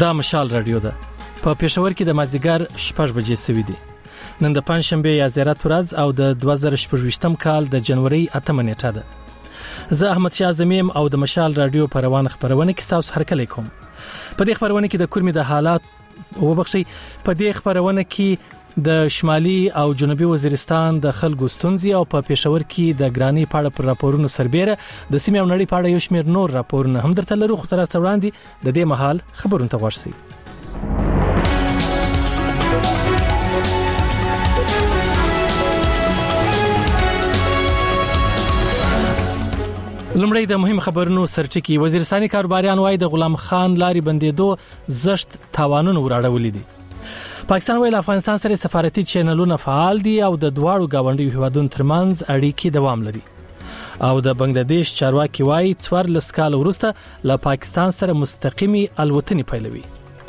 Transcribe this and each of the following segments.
دا مشال رادیو ده. په پېښور کې د مازیګر 6 بجې سوي دي. نن د پنځشنبه یا زیارت ورځ او د 2014 کال د جنوري 8 نیټه ده. زه احمد شاه زمیم او د مشال رادیو په روان خبرونه کې تاسو هرکلی کوم. په دې خبرونه کې د کورمې د حالات په دې خبرونه کې د شمالي او جنوبي وزیرستان د خلکو ستونزې او په پېښور کې د ګرانی پاړه پر راپورونو سربېره د سیمې او نړۍ پاړه یو شمېر نور راپورونه هم درته لرو. خو تر څو وړاندې د دې مهال خبرونه ته غوښتي. لمړی د مهم خبرونو سرټکی. وزیرستاني کاروباریان وايي د غلام خان لاري بندیدو زشت تاوانونه وراړولې دي. پاکستان ویل افغانستان سره سفارتي چینلونه فعال دي او د دواړو گاونډیو هیوادونو ترمنځ اړیکې دوام لري. او د بنگلاديش چارواکي وايي 14 کال وروسته له پاکستان سره مستقيمي الوتنې پیلوي.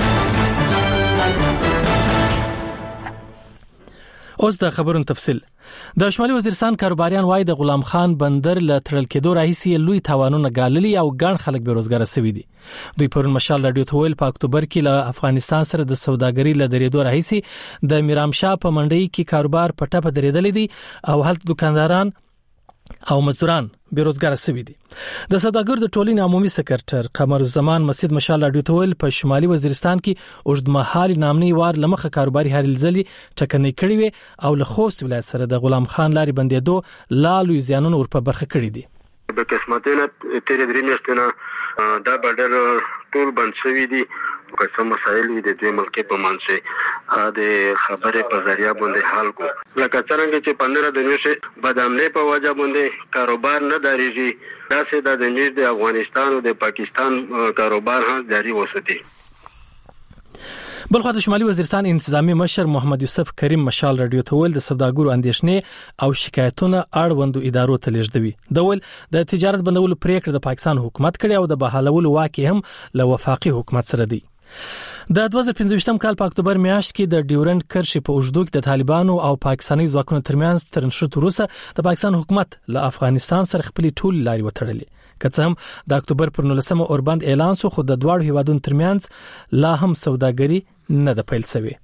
اوس د خبرونو تفصیل. د شمالي وزیرستان کاروباریان وايي د غلام خان بندر له تړل کېدو راهیسې لوی تاوانونه ګاللي او ګڼ خلک بیروزګار شوي دي. دوی پرون مشال رادیو ته ویل په اکتوبر کې له افغانستان سره د سوداګرۍ له درېدو راهیسې د میرامشاه په منډۍ کې کاروبار په ټپه درېدلی دي او هلته دکانداران او مزدوران بیروزګار شوي دي. د سوداګرو د ټولنې عمومي سکرټر قمر الزمان مسجد مشال رادیو ته ویل په شمالي وزیرستان کې اوږدمهالي نامني وار لمخه کاروباري هرلځلي ټکنۍ کړي وي او له خوست ولایت سره د غلام خان لاري بندیدو لالو زیانونه ورپه برخه کړي دي. د قسمتونو تیرې درې میاشتونه دا بډر ټول بند شوی دي. کوم مسایل دي د دې ملک په منځ د خبره په ذریعہ باندې حل کو. لکه څنګه چې 15 د میاشتې بدامنۍ په وجه باندې کاروبار نه دریږي، داسې د نږدې د افغانستان او د پاکستان کاروبار هم جاری وساتي. بلخو د شمالي وزیرستان انتظامی مشر محمد یوسف کریم مشال رادیو ته ویل د سوداګرو اندیشنې او شکایتونه اړوندو ادارو ته لیږدوي. د ول د تجارت بندولو پریکړه د پاکستان حکومت کړي او د بحالولو واکه هم له وفاقي حکومت سره دی. د 2015 کال په اکتوبر میاشت کې د ډیورنډ کرښې په اوږدو کې د طالبانو او پاکستاني ځواکونو ترمنځ تر نښتو وروسته د پاکستان حکومت له افغانستان سره خپلې ټول لارې وتړلې. که څه هم د اکتوبر پر 19 اوربند اعلان شو، خو د دواړو هیوادونو ترمنځ لا هم سوداګري نه ده پیل شوې.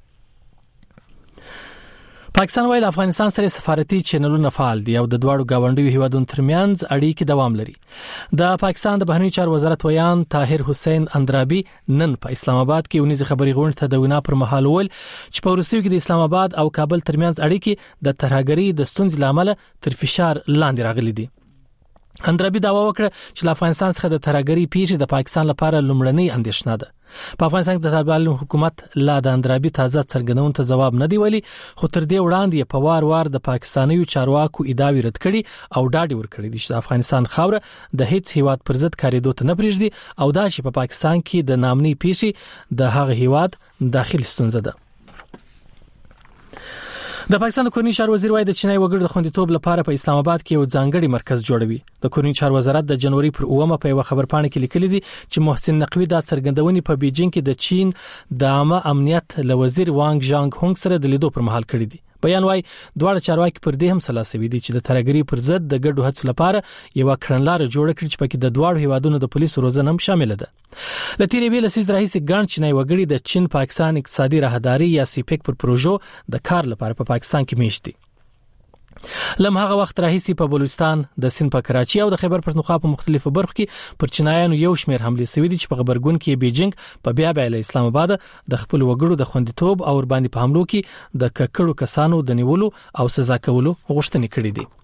پاکستان ویل افغانستان سره سفارتي چینلونه فعال دي او د دواړو گاونډیو هیوادونو ترمنځ اړیکې دوام لري. د پاکستان د بهرنی چارو وزارت ویان طاهر حسین اندرابي نن په اسلام آباد کې ونیز خبري غونډه ته د وینا پر مهال ول چې په روسیې کې د اسلام آباد او کابل ترمنځ اړیکې د ترهګرۍ د ستونزې لامل تر فشار لاندې راغلي دي. اندرابي دعوا وکړه چې افغانستان څخه د ترهګرۍ پیښې د پاکستان لپاره لومړنۍ اندیښنه ده. په افغانستان کې د طالبانو حکومت لا د اندرابي تازه څرګندون ته جواب نه دی ویلي، خو تر دې وړاندې په وار وار د پاکستانیو چارواکو ادعاوې رد کړي او ډاډ ورکړي دي چې د افغانستان خاوره د هیڅ هیواد پر ضد کاریدو ته نه پرېږدي او دا چې په پاکستان کې د نامني پیښې د هغه هیواد داخلي ستونزه ده. د پاکستان کورنی چارو وزیر وايي د چینای وګړو د خوندیتوب لپاره په اسلام آباد کې یو ځانګړی مرکز جوړوي. د کورنی چارو وزارت د جنوري پر 9 په یو خبرپاڼه کې لیکلي دي چې محسن نقوی د څرګندونې په بیجینګ کې د چین د عامه امنیت له وزیر وانګ ژانګ هونګ سره د لیدو پر مهال کړی دي. بیان وايي دواړه چارواکي پر دې هم سلاسوي دي چې د ترهګرۍ پر ضد د ګډو هڅو لپاره یو کړنلاره جوړه کړي چې پکې د دواړو هیوادونو د پولیسو روزنه هم شامل ده. لتیری ویل سیز رئیس ګڼ چینای وګړي د چین پاکستان اقتصادي راهداري یا سیپیک پر پروژو د کار لپاره په پاکستان کې میشتي. لمهغه وخت راهیسي په بلوچستان د سند په کراچي او د خیبر پښتونخوا په مختلفو برخو کې پر چینایانو یو شمېر حملې شوې دي چې په خبرګون کې بیجینګ په بیا له اسلام آباد د خپل وګړو د خوندیتوب او باندې په حملو کې د ککړو کسانو د نیولو او سزا کولو غوښتنې کړې دي.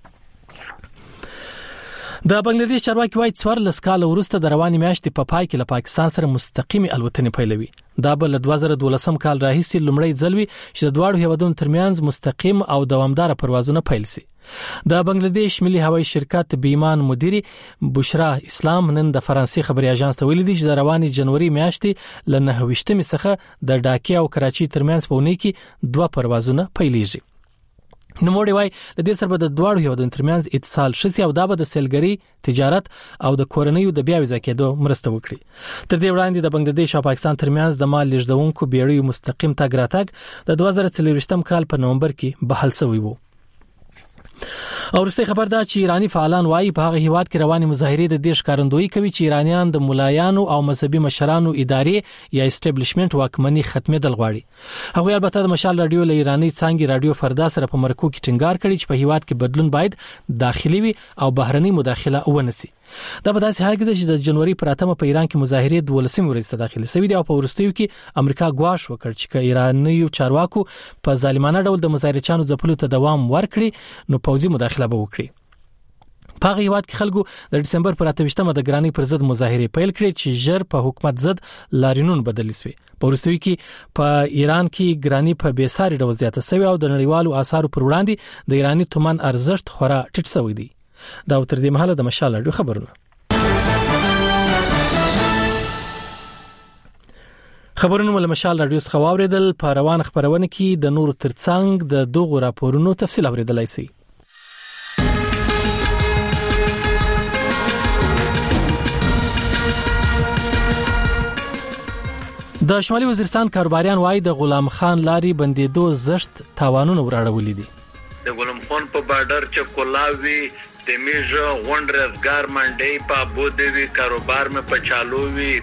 د بنگلاديش چارواکي وايي 14 کال وروسته د رواني میاشتې په پای کې له پاکستان سره مستقيمي الوتنې پیلوي. دا بل 2012 کال راهیسې لومړی ځل وي چې د دواړو هیوادونو ترمنځ مستقیم او دوامدار پروازونه پیل شي. د بنگلاديش ملي هوایي شرکت بیمان مدیری بشرا اسلام نن د فرانسې خبري اژانس ته ویلي دي چې د رواني جنوري میاشتې له 9 څخه د ډاکا او کراچي ترمنځ په اونۍ کې 2 پروازونه پیلېږي. نوموړي وايي د دې سره به د دواړو هیوادونو ترمنځ اتصال شي او دا به د سیلګرۍ تجارت او د کورنیو د بیا ویزا کېدو مرسته وکړي. تر دې وړاندې د بنگلاديش او پاکستان ترمنځ د مال لیږدونکو بیړیو مستقیم تګ راتګ د 2024 کال په نومبر کې بحال شوی وو. او وروستي خبر دا چې ایرانی فعالان وایي په هغه هیواد کې رواني مظاهرې د دې ښکارندویي کوي چې ایرانیان د ملایانو او مذهبي مشرانو ادارې یا اسټابلیشمنت واکمنۍ ختمېدل غواړي. هغوی البته د مشال رادیو له ایرانی څانګې رادیو فردا سره په مرکو کې ټینګار کړی چې په هیواد کې بدلون باید داخلي وي او بهرنۍ مداخله ونسي. دا په داسې حال کې چې د جنوري پر 8 په ایران کې مظاهرې 12 ورځې ته داخلي شوې دي او په وروستیو کې امریکا ګواښ وکړ چې ایرانیو چارواکو په ظالمانه ډول د مظاهرچانو ځپلو ته دوام ورکړي نو پوځي مداخله به وکړي. په هغه هیواد کې خلکو د دسمبر پر 28مه د ګرانی پر ضد مظاهرې پیل کړې چې ژر په حکومت ضد لارینون بدل شوې. په وروستیو کې په ایران کې ګرانی په بیساري ډول زیاته شوې او د نړیوالو آثارو پر وړاندې د ایرانی تومان ارزښت خورا ټیټ شوی دی. دا تر دې مهاله د مشال رادیو خبرونه. خبرونه ول مشال رادیو څخه واوریدل. په روان خبرونه کې د نور ترڅنګ د دوغو راپورونو تفصیل اوریدلای شئ. د شمالي وزیرستان کاروباریان وایي د غلام خان لاري بندیدو زشت تاوانونه وراړولې دي. د غلام خان په بارډر چې کولاوي د میژه غونډ رزګار منډي په بودوي کاروبار مې پچالووي.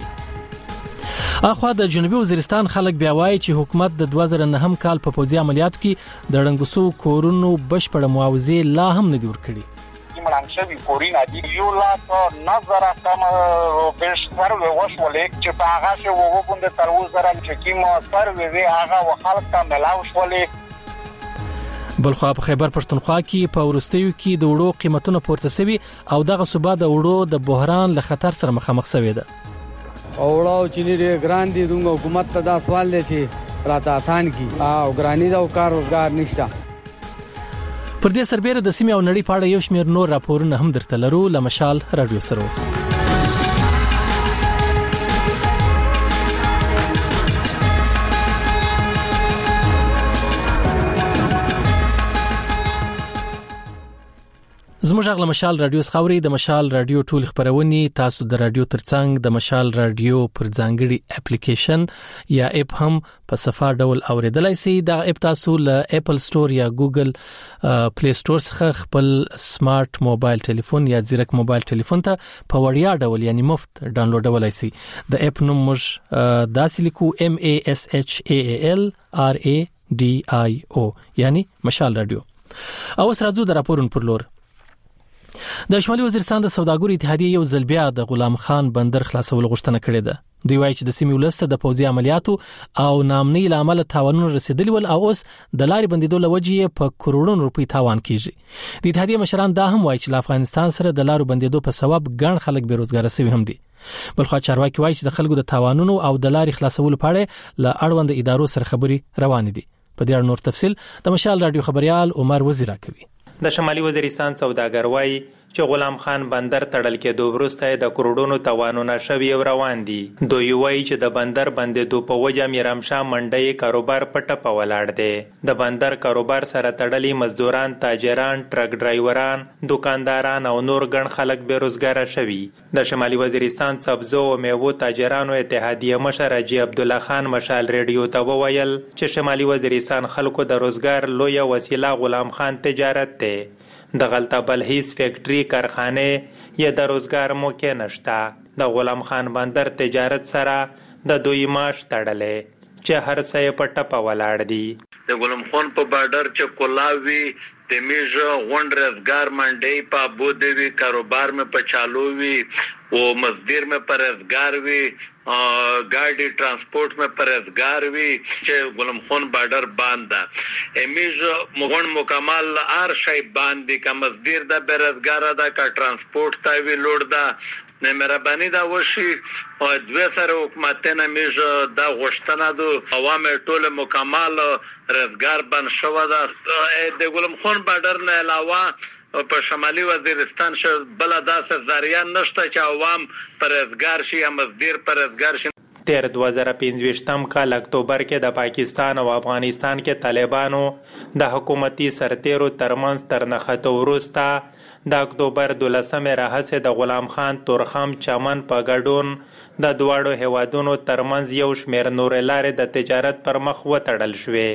اخوا د جنوبي وزیرستان خلک بیا وایي چې حکومت د 2009 کال په پوځي عملیاتو کې د رنګسو کورونو بشپړ معاوضه لا هم نه دی ورکړي. منشوی کورینا دی یو لا تو نظر کم بهش سر وشولې چې په هغه شو وګوند تر وزره چې کیمو سر وی هغه وخلق ته ملاو شولې. بلخو په خیبر پښتونخوا کې په ورستیو کې د وړو قیمتونو پورته شوي او دغه صوبه د وړو د بحران له خطر سره مخامخ شوې ده. اوړو چې لري ګران دي دوه حکومت ته دا سوال دی چې راته آسان کی او ګرانی دا کار روزګار نشته. پر دې سربېره د سیمې او نړۍ په اړه یو شمېر نور راپورونه هم درته لرو. لمشال رادیو سره اوسئ. زموږ غږ مشال رادیو څخه د مشال رادیو ټول خبرونه تاسو د رادیو ترڅنګ د مشال رادیو پر ځانګړي اپلیکیشن یا اپ هم په صفه ډول اوریدلای شئ. دا اپ تاسو له اپل سٹور یا ګوګل پلی سٹور څخه خپل سمارټ موبایل ټلیفون یا ځیرک موبایل ټلیفون ته په وړیا ډول یعنی مفت ډاونلوډولای شئ. د اپ نوم موږ داسې لیکو MASHALRADIO یعنی مشال رادیو. او اوس راځو د راپورونو پر لور. د شمالي وزیرستان د سوداګرو اتحادیې یو ځل بیا د غلام خان بندر خلاصول غوښتنه کړې ده. دوی وایي چې د سیمې ولسته د پوځي عملیاتو او نامنۍ لامل تاوانونه رسیدلی ول او اوس د لارې بندیدو لوجې په کروڑونو روپۍ تاوان کیږي. د اتحادیې مشران دا هم وایي چې له افغانستان سره د لارو بندیدو په سبب ګڼ خلک بیروزګار شوي هم دي. بلخو چارواکي وایي چې د خلکو د تاوانونو او د لارې خلاصولو په اړه له اړوند ادارو سره خبري روانې دي. په دې اړه نور تفصیل د مشال رادیو خبريال عمر وزیرا کوي. د شمالي وزیرستان سوداګر وایي چې غلام خان بندر تړل کېدو وروسته د کروڑونو تاوانونه شوي او روان دي. دوی وایي چې د بندر بندیدو په وجه میرامشاه منډي کاروبار په ټپه ولاړ دی. د بندر کاروبار سره تړلي مزدوران، تاجران، ټرک ډرایوران، دکانداران او نور ګڼ خلک بیروزګار شوي. د شمالي وزیرستان سبزو او میوو تاجرانو اتحادیه مشر حاجی عبدالله خان مشال ریډیو ته وویل چې شمالي وزیرستان خلکو د روزګار لوی وسیله غلام خان تجارت دی. د غلطه بل هیڅ فیکټری کارخانه یا د روزګار موقع نشته. د غلام خان بندر تجارت سره د دوی معاش تړلې چې هر څه په ټپه ولاړ دي. د غلام خان په بارډر چې کولاوي د میژه غونډ رزګار منډي په بودوي کاروبار مې پچالووي او مزدور مې پر رزګار وي गाड़ी ट्रांसपोर्ट में परहज़गार भी गुलम खान बॉर्डर बांधा एमिज मुगन मुकम्मल आर शय बांधी का मजदूर दा बेरोजगार दा का ट्रांसपोर्ट ता भी लोड दा ने मेहरबानी दा वशी دوه سره حکومتونه میج دا غشتنه دو عوام ټول مکمل رزګار بن شو دا د ګلم خان بارډر نه علاوه په شمالي وزیرستان ش بل داسه ذریعہ نشته چې عوام پرهیزګار شي یا مزدور پرهیزګار شي. تیر 2015 کال اکتوبر کې د پاکستان او افغانستان کې طالبانو د حکومتي سرتیرو ترمنځ ترنخته وروسته د اکتوبر 12 راهسه د غلام خان تورخم چمن په ګډون د دواړو هیوادونو ترمنځ یو شمېر نور لارې د تجارت پر مخ وتړل شوې.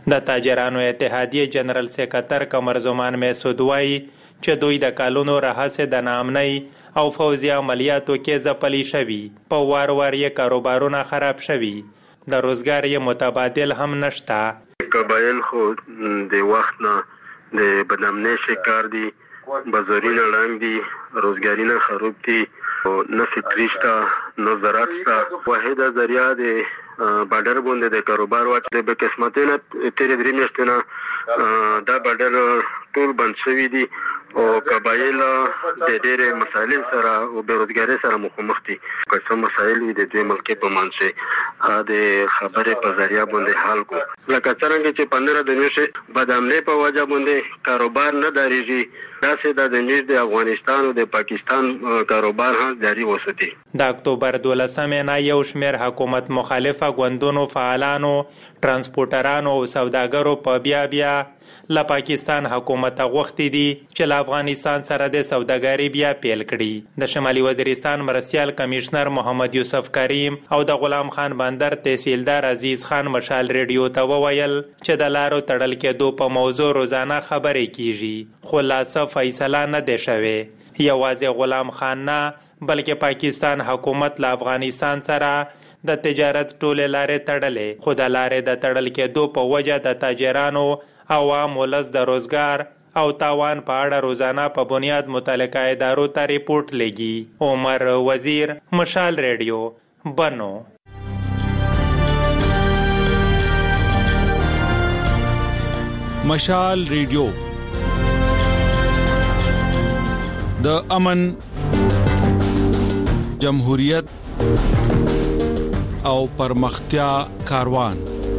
د تاجرانو اتحادیه جنرال سکرټر قمر زمان مسعود وایي چې دوی د کالونو راهیسې د ناامنۍ او فوزي عملیاتو کې ځپلي شوي، په وار وار یې کاروبارونه خراب شوي، د روزګار یې متبادل هم نشته. قبایل خو د وخت نه د بدامنۍ شکار دي، بازارونه ړنګ دي، روزګاري نه خراب دي، نه فکري شته نه زراعت شته. واحده ذریعه د بارډر باندې د کاروبار واچ د به قسمتونه تیرې درې میاشتې نه دا بارډر ټول بند شوي دي او قبایل د ډېرې مسایلې سره او بېروزګارۍ سره مخامخ دي. که څه مسایل وي د دوی ملکې په منځ د خبرې په ذریعه باندې حل کو. لکه څرنګه چې 15 د میاشتې بدامنۍ په وجه باندې کاروبار نه دارېږي، داسې د میاشت د افغانستان او د پاکستان کاروبار هم جاري وساتي. د اکتوبر 12 نه یو شمېر حکومت مخالفه ګوندونو فعالانو، ترانسپورټرانو او سوداګرو په بیا له پاکستان حکومت غوښتي دي چې له افغانستان سره د سوداګرۍ بیا پیل کړي. د شمالي وزیرستان مرستیال کمشنر محمد یوسف کریم او د غلام خان بندر تحصیلدار عزیز خان مشال ریډیو ته وویل چې د لارو تړل کېدو په موضوع روزانه خبرې کیږي، خو لا څه فیصله نه دی شوې. یوازې غلام خان نه بلکې پاکستان حکومت له افغانستان سره د تجارت ټولې لارې تړلې، خو د لارې د تړل کېدو په وجه د تاجرانو عوام ولس د روزګار او تاوان په اړه روزانه په بنیاد متعلقه ادارو ته ریپورت لګي. عمر وزیر، مشال ریډیو، بنو. مشال ریډیو د امن، جمهوریت او پرمختیا کاروان.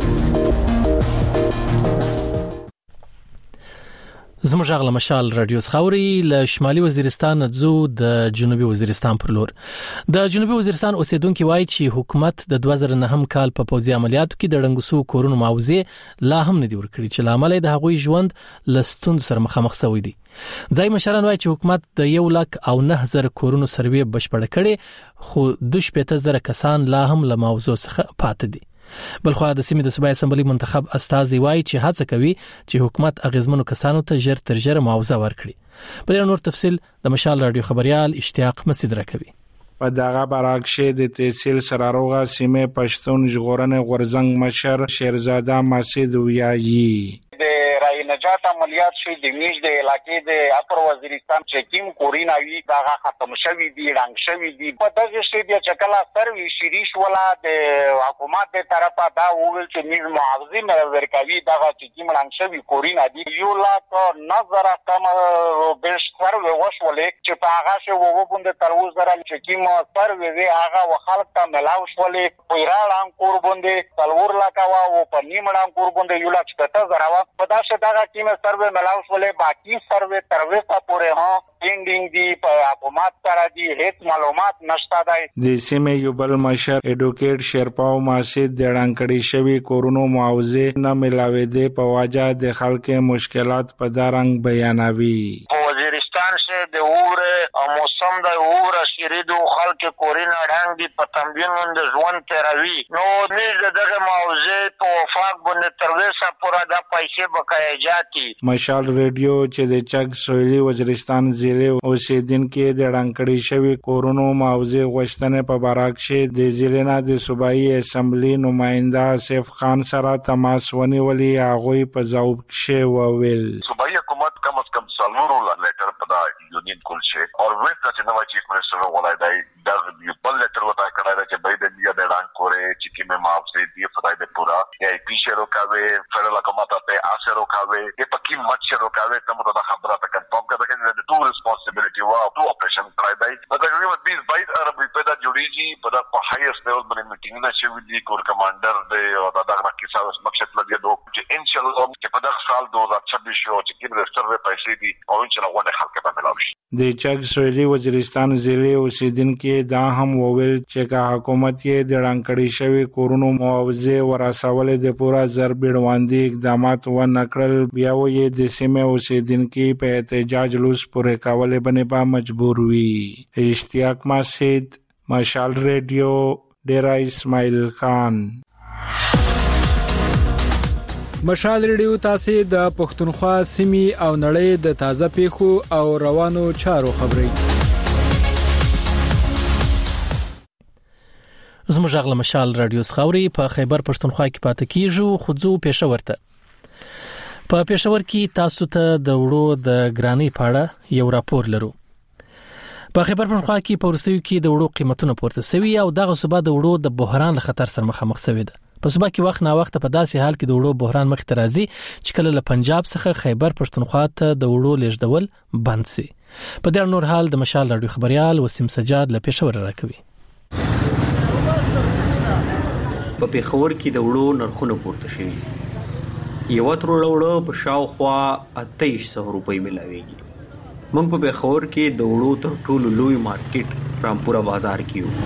زموږ غږ له مشال رادیو خاوري له شمالي وزیرستان ځو د جنوبي وزیرستان پر لور. د جنوبي وزیرستان اوسیدونکو وایي چې حکومت د 2009 کال په پوځي عملیاتو کې د ړنګسو کورونو معاوضه لا هم نه دی ورکړي، چې لامل د هغوی ژوند لستون سره مخامخ شوی دی. ځای مشران وایي چې حکومت د 1,09,000 کورونو سروې بشپړ کړي، خو 2,000 کسان لا هم له معاوضو څخه پاتې دي. بلخو د سیمې د صوبایي اسمبلی منتخب استازي وایي چې هڅه کوي چې حکومت اغیزمنو کسانو ته ژر تر ژره معاوضه ورکړي. په دې نور تفصیل د مشال رادیو خبريال اشتیاق مسعود راکوي. په دغه برعکس د تحصیل سراروغه سیمه پښتون ژغورنې غورزنګ مشر شیرزاده مسعود ویایي د رای نجات عملیات شوی د میش د علاقې د اپر وزیرستان چکیم کورینا وی دغه ختم شوی دی، رنګ شوی دی. په دغه شی د چکلا سروي شریش ولا د حکومت د طرفه دا وویل چې میز معاوضه نه ورکوي، دغه چکیم رنګ شوی کورینا دی. یو لا نظر کم روبش سروي وشولې چې په هغه شی ووبند تر وزره چکیم سروي وی هغه خلک ته ملاو شولې پیران قربوندې تلور لا کا او په نیمړان قربوندې یو لا چې ته په داسې دغه ټیم سروې ملاو شولې، باقي سروې تر وسه پورې ها پینډینګ دی، په حکومت سره دی، هیڅ معلومات نشته دی. د سیمې یو بل مشر ایډوکیټ شیرپاو ماسید د ړنګړې شوی کورونو معاوضه نه ملاوېدې په وجه د خلکو مشکلات په دارنګ بیانوي. وزیرستان سے د اور موسم د اور شریدو خلک کورینا ډنګ دی په تنبین د ژوند تیروي. نو میز دغه معاوضه په وفاق باندې تر وسه پورا د پیسې بقای جاتی. مشال ریډیو چې د چک سویلي وزیرستان ضلع اوسیدونکو د ړنګړې شوی کورونو معاوضه غوښتنه په برعکس د ضلع نه د صوبایي اسمبلی نماینده آصف خان سره تماس ونیولې. هغه په ځواب کې وویل صوبایي حکومت کم از کم سالورو لیټر پدا یونین کول شي او وسته چې نوای چیف منسٹر ولای دی د بل لیټر وتا کړای دا چې بای د بیا د ډان کورې چې کی مې معاوضه دی فدای د پورا یا پیشه روکاوي فدرال حکومت ته اثر روکاوي په پکې مچ روکاوي ته مو دا خبره ته کنفرم کړه چې د ټول responsibility وا ټو اپریشن کړای دی. دا تقریبا 20 عربي پیدا جوړیږي په د هایست لیول باندې میټینګ نه شوی دی. کور کمانډر دی او دا دغه کیسه اوس مقصد لګي دوه چې ان شاء الله چې په دغه سال 2026 شو چې کې د سروې پیسې دي او ان شاء الله غوډه خلک به ملاوي. د چک سویلي وزیرستان ضلع اوسیدونکو دا هم وویل چې کا حکومت یې د ړنګړې شوی کورونو معاوضه ورسولې د پورا ضربېړواندي اقدامات و نکړل، بیا یې د سیمه اوسیدونکو په احتجاج لوس پورې کولې باندې په مجبور وي. اشتیاق مسعود، مشال ریډیو، ډیرا اسماعیل خان. مشال ریډیو تاسو د پښتونخوا سیمې او نړۍ د تازه پیښو او روانو چارو خبري. زموږ غل مشال رادیو خاوري په خیبر پښتونخوا کې پاتې کیږي خو ځو پېښور ته. په پېښور کې تاسو ته د وړو د ګرانی پاړه یو راپور لرو. په خیبر پښتونخوا کې په ورسېو کې د وړو قیمتونه پورته شوي او دغه صوبه د وړو د بحران له خطر سره مخامخ شوې ده. په صوبه کې وخت نا وخت په داسې حال کې د وړو بحران مخ ته راځي چې کله له پنجاب څخه خیبر پښتونخوا ته د وړو لیږدول بند شي. په دې نور حال د مشال رادیو خبريال وسیم سجاد له پېښور راکوي. په پېښور کې د وړو نرخونه پورته شوي. یو تروړو په شاوخوا 2800 روپۍ ملاويږي. موږ په پېښور کې د وړو تر ټولو لوی مارکیټ رامپورا بازار کې یو.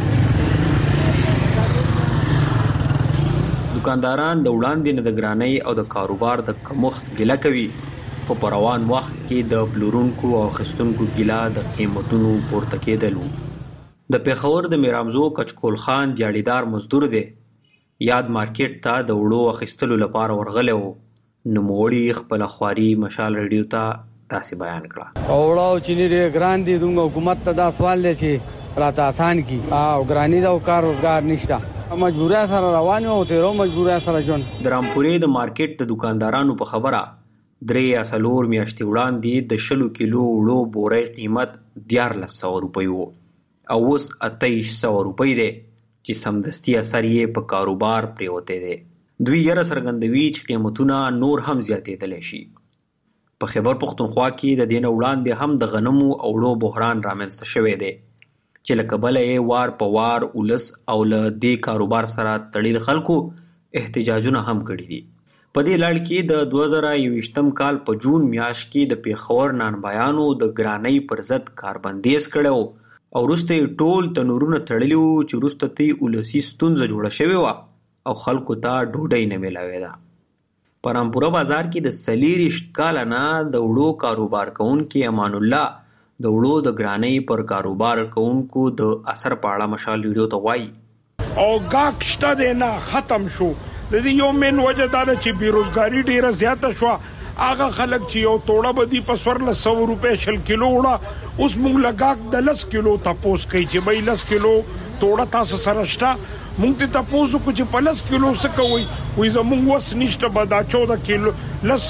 دکانداران د وړاندې نه د ګرانۍ او د کاروبار د کمښت ګیله کوي، خو په روان وخت کې د پلورونکو او خستونکو ګیله د قیمتونو پورته کېدل وو. د پېښور د میرامزو کچکول خان دیاړیدار مزدور دی. یاد مارکیټ ته د وړو اخیستلو لپاره ورغلی و. نوموړي خپله خواري مشال ریډیو ته داسې بیان کړه. وړو چینی ډېر ګران دي. دوی حکومت ته دا سوال دی چې راته آسان کړي او ګراني دا کار روزګار نشته. مجبوریا سره روان او تیرو مجبوریا سره جون. د رامپورې د مارکیټ د دکاندارانو په خبره 3 یا 4 میاشتې وړاندې د 20 کیلو وړو بورۍ قیمت 1400 روپۍ و او اوس 2800 روپۍ دی چې سمدستي اثر یې په کاروبار پریوته دی. دوی یې سرګندوي چې قیمتونه نور هم زیاتېدلی شي. په خیبر پښتونخوا کې د دین وړاندې هم د غنمو او وړو بحران رامنځته شوی دی چې له کبله یې وار په وار ولس او له دې کاروبار سره تړل خلکو احتجاجونه هم کړي دي. په دې لړ کې د 2021م کال په جون میاشت کې د پېښور نانبایانو د ګرانۍ پر ضد کاربندیز کړو او وروسته ټول تنورونه تړلي وو چې وروسته تی ولسی ستونزه جوړه شوې وه او خلکو ته ډوډۍ نه میلاوېده. په رامپورا بازار کې د 40 کاله نه د وړو کاروبار کوونکي امان الله د وړو د ګرانۍ پر کاروبار کوونکو د اثر په اړه مشال ریډیو ته وایي. او گاک شته دی نه ختم شو. د دې یو من وجه دا ده چې بیروزګاری ډیره زیاته شوه. هغه خلک چې یو توړه بدی په 100 روپۍ 100 کیلو وړه اوس موږ لګاک د 10 کیلو تپوس کوي چې به 10 کیلو توړه تاسو سره شته. موږ ته تاسو کو چې 50 کیلو څه کوي وې زموږ وس نشته به دا 14 کیلو لس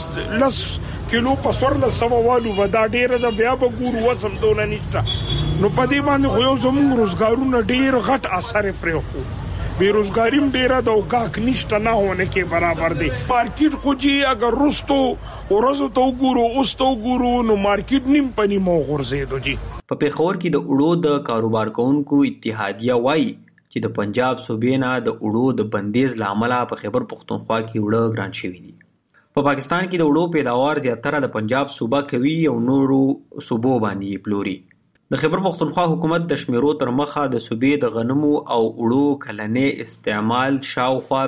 کیلو په 100 والو ودا ډیره د بیا به ګور وسم دونه نشته. نو په دې باندې خو یو زموږ روزګارونه ډیر غټ اثر پرې خو بیروزګاریم ډیره د اوګاک نشته نه هونه کې برابر دی. مارکیټ خو جی اگر رستو ورځو ته وګورو اوس ته وګورو نو مارکیټ نیم پنی مو غورځېدو جی. په پېښور کې د وړو د کاروبار کوونکو اتحادیه وایي چې د پنجاب صوبې نه د وړو د بندیز لامل په خیبر پښتونخوا کې وړو ګران شوي دي. په پاکستان کې د وړو پیداوار زیاتره د پنجاب صوبه کوي او نورو صوبو باندې پلوري. د خیبر پښتونخوا حکومت د شمیرو تر مخه د صوبې د غنمو او وړو کلنې استعمال شاوخوا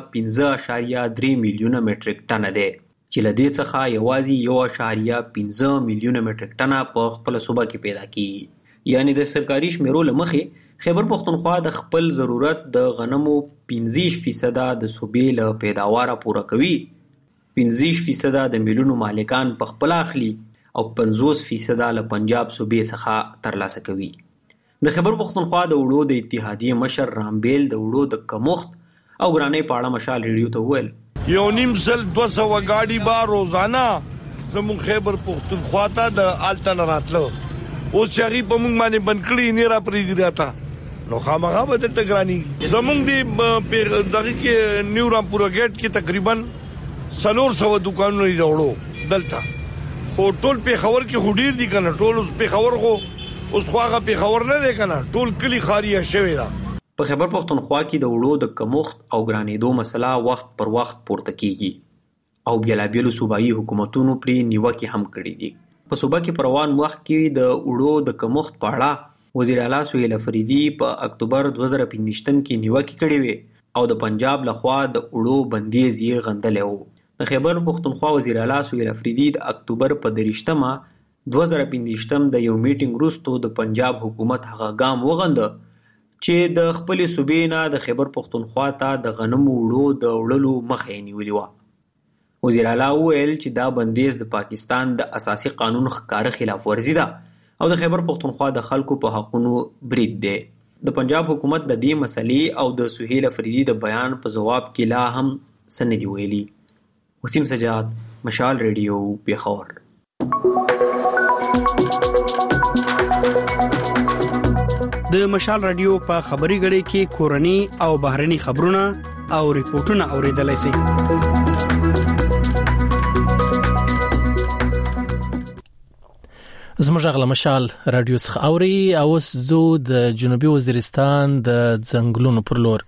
15.3 میلیونه میټریک ټن دی چې له دې څخه یوازې 1.15 میلیونه میټریک ټن په خپل صوبه کې پیدا کیږي. یعنی د سرکاري شمیرو لمخې خیبر پښتونخوا د خپل ضرورت د غنمو 15% د صوبې له پیداوار پوره کوي. 15% د میلیونو مالکان په خپل اخلي او 50% له پنجاب صوبې څخه ترلاسه کوي. د خیبر پښتونخوا د وړو د اتحادیې مشر رامبیل د وړو د کمښت او ګرانۍ په اړه مشال ریډیو ته وویل. 1.5 غاډي با روزانه زموږ خیبر پښتونخوا ته د آلتن راتلو اوس چاري په موږ باندې بنکړي نه را پرې دی راته نو خامخا به دلته ګراني زموږ د دغه کې نیو رامپور گیټ کې تقریبا 400 دکانونه دی وړو دلته خو ټول پېښور کې هډیر دي کنه ټول اوس پېښور خو اوس خواغه پېښور نه دی کنه ټول کلی خاریه شوی دا. په خیبر پښتونخوا کې د وړو د کمښت او ګرانېدو مسله وخت پر وخت پورته کیږي او بیلابیلو صوبایي حکومتونو پرې نیوکې هم کړې دي. په صوبه کې په روان وخت کې د وړو د کمښت په اړه وزیر اعلی سهیل افریدي په اکتوبر 2015 کې نیوکې کړې وې او د پنجاب لخوا د وړو بندیز یې غندلی و. د خیبر پښتونخوا وزیر اعلی سهیل افریدي د اکتوبر په 23 2015 د یو میټینګ وروسته د پنجاب حکومت هغه ګام وغنده چې د خپلې صوبې نه د خیبر پښتونخوا ته د غنمو وړو د وړلو مخه یې نیولې وه. وزیر اعلی وویل چې دا بندیز د پاکستان د اساسي قانون ښکاره خلاف ورزي ده او د خیبر پختونخوا د خلکو په حقونو برید دی. د پنجاب حکومت د دې مسلې او د سهیل افریدي د بیان په جواب کې لا هم څه نه دي ویلي. وسیم سجاد، مشال ریډیو، پیښور. د مشال رادیو په خبري غړي کې کورني او بهرني خبرونه او ریپورتونه اوریدلای شئ. زموږ غلا مشال رادیو څخه اوري او زو د جنوبي وزیرستان د ځنګلونو پر لور.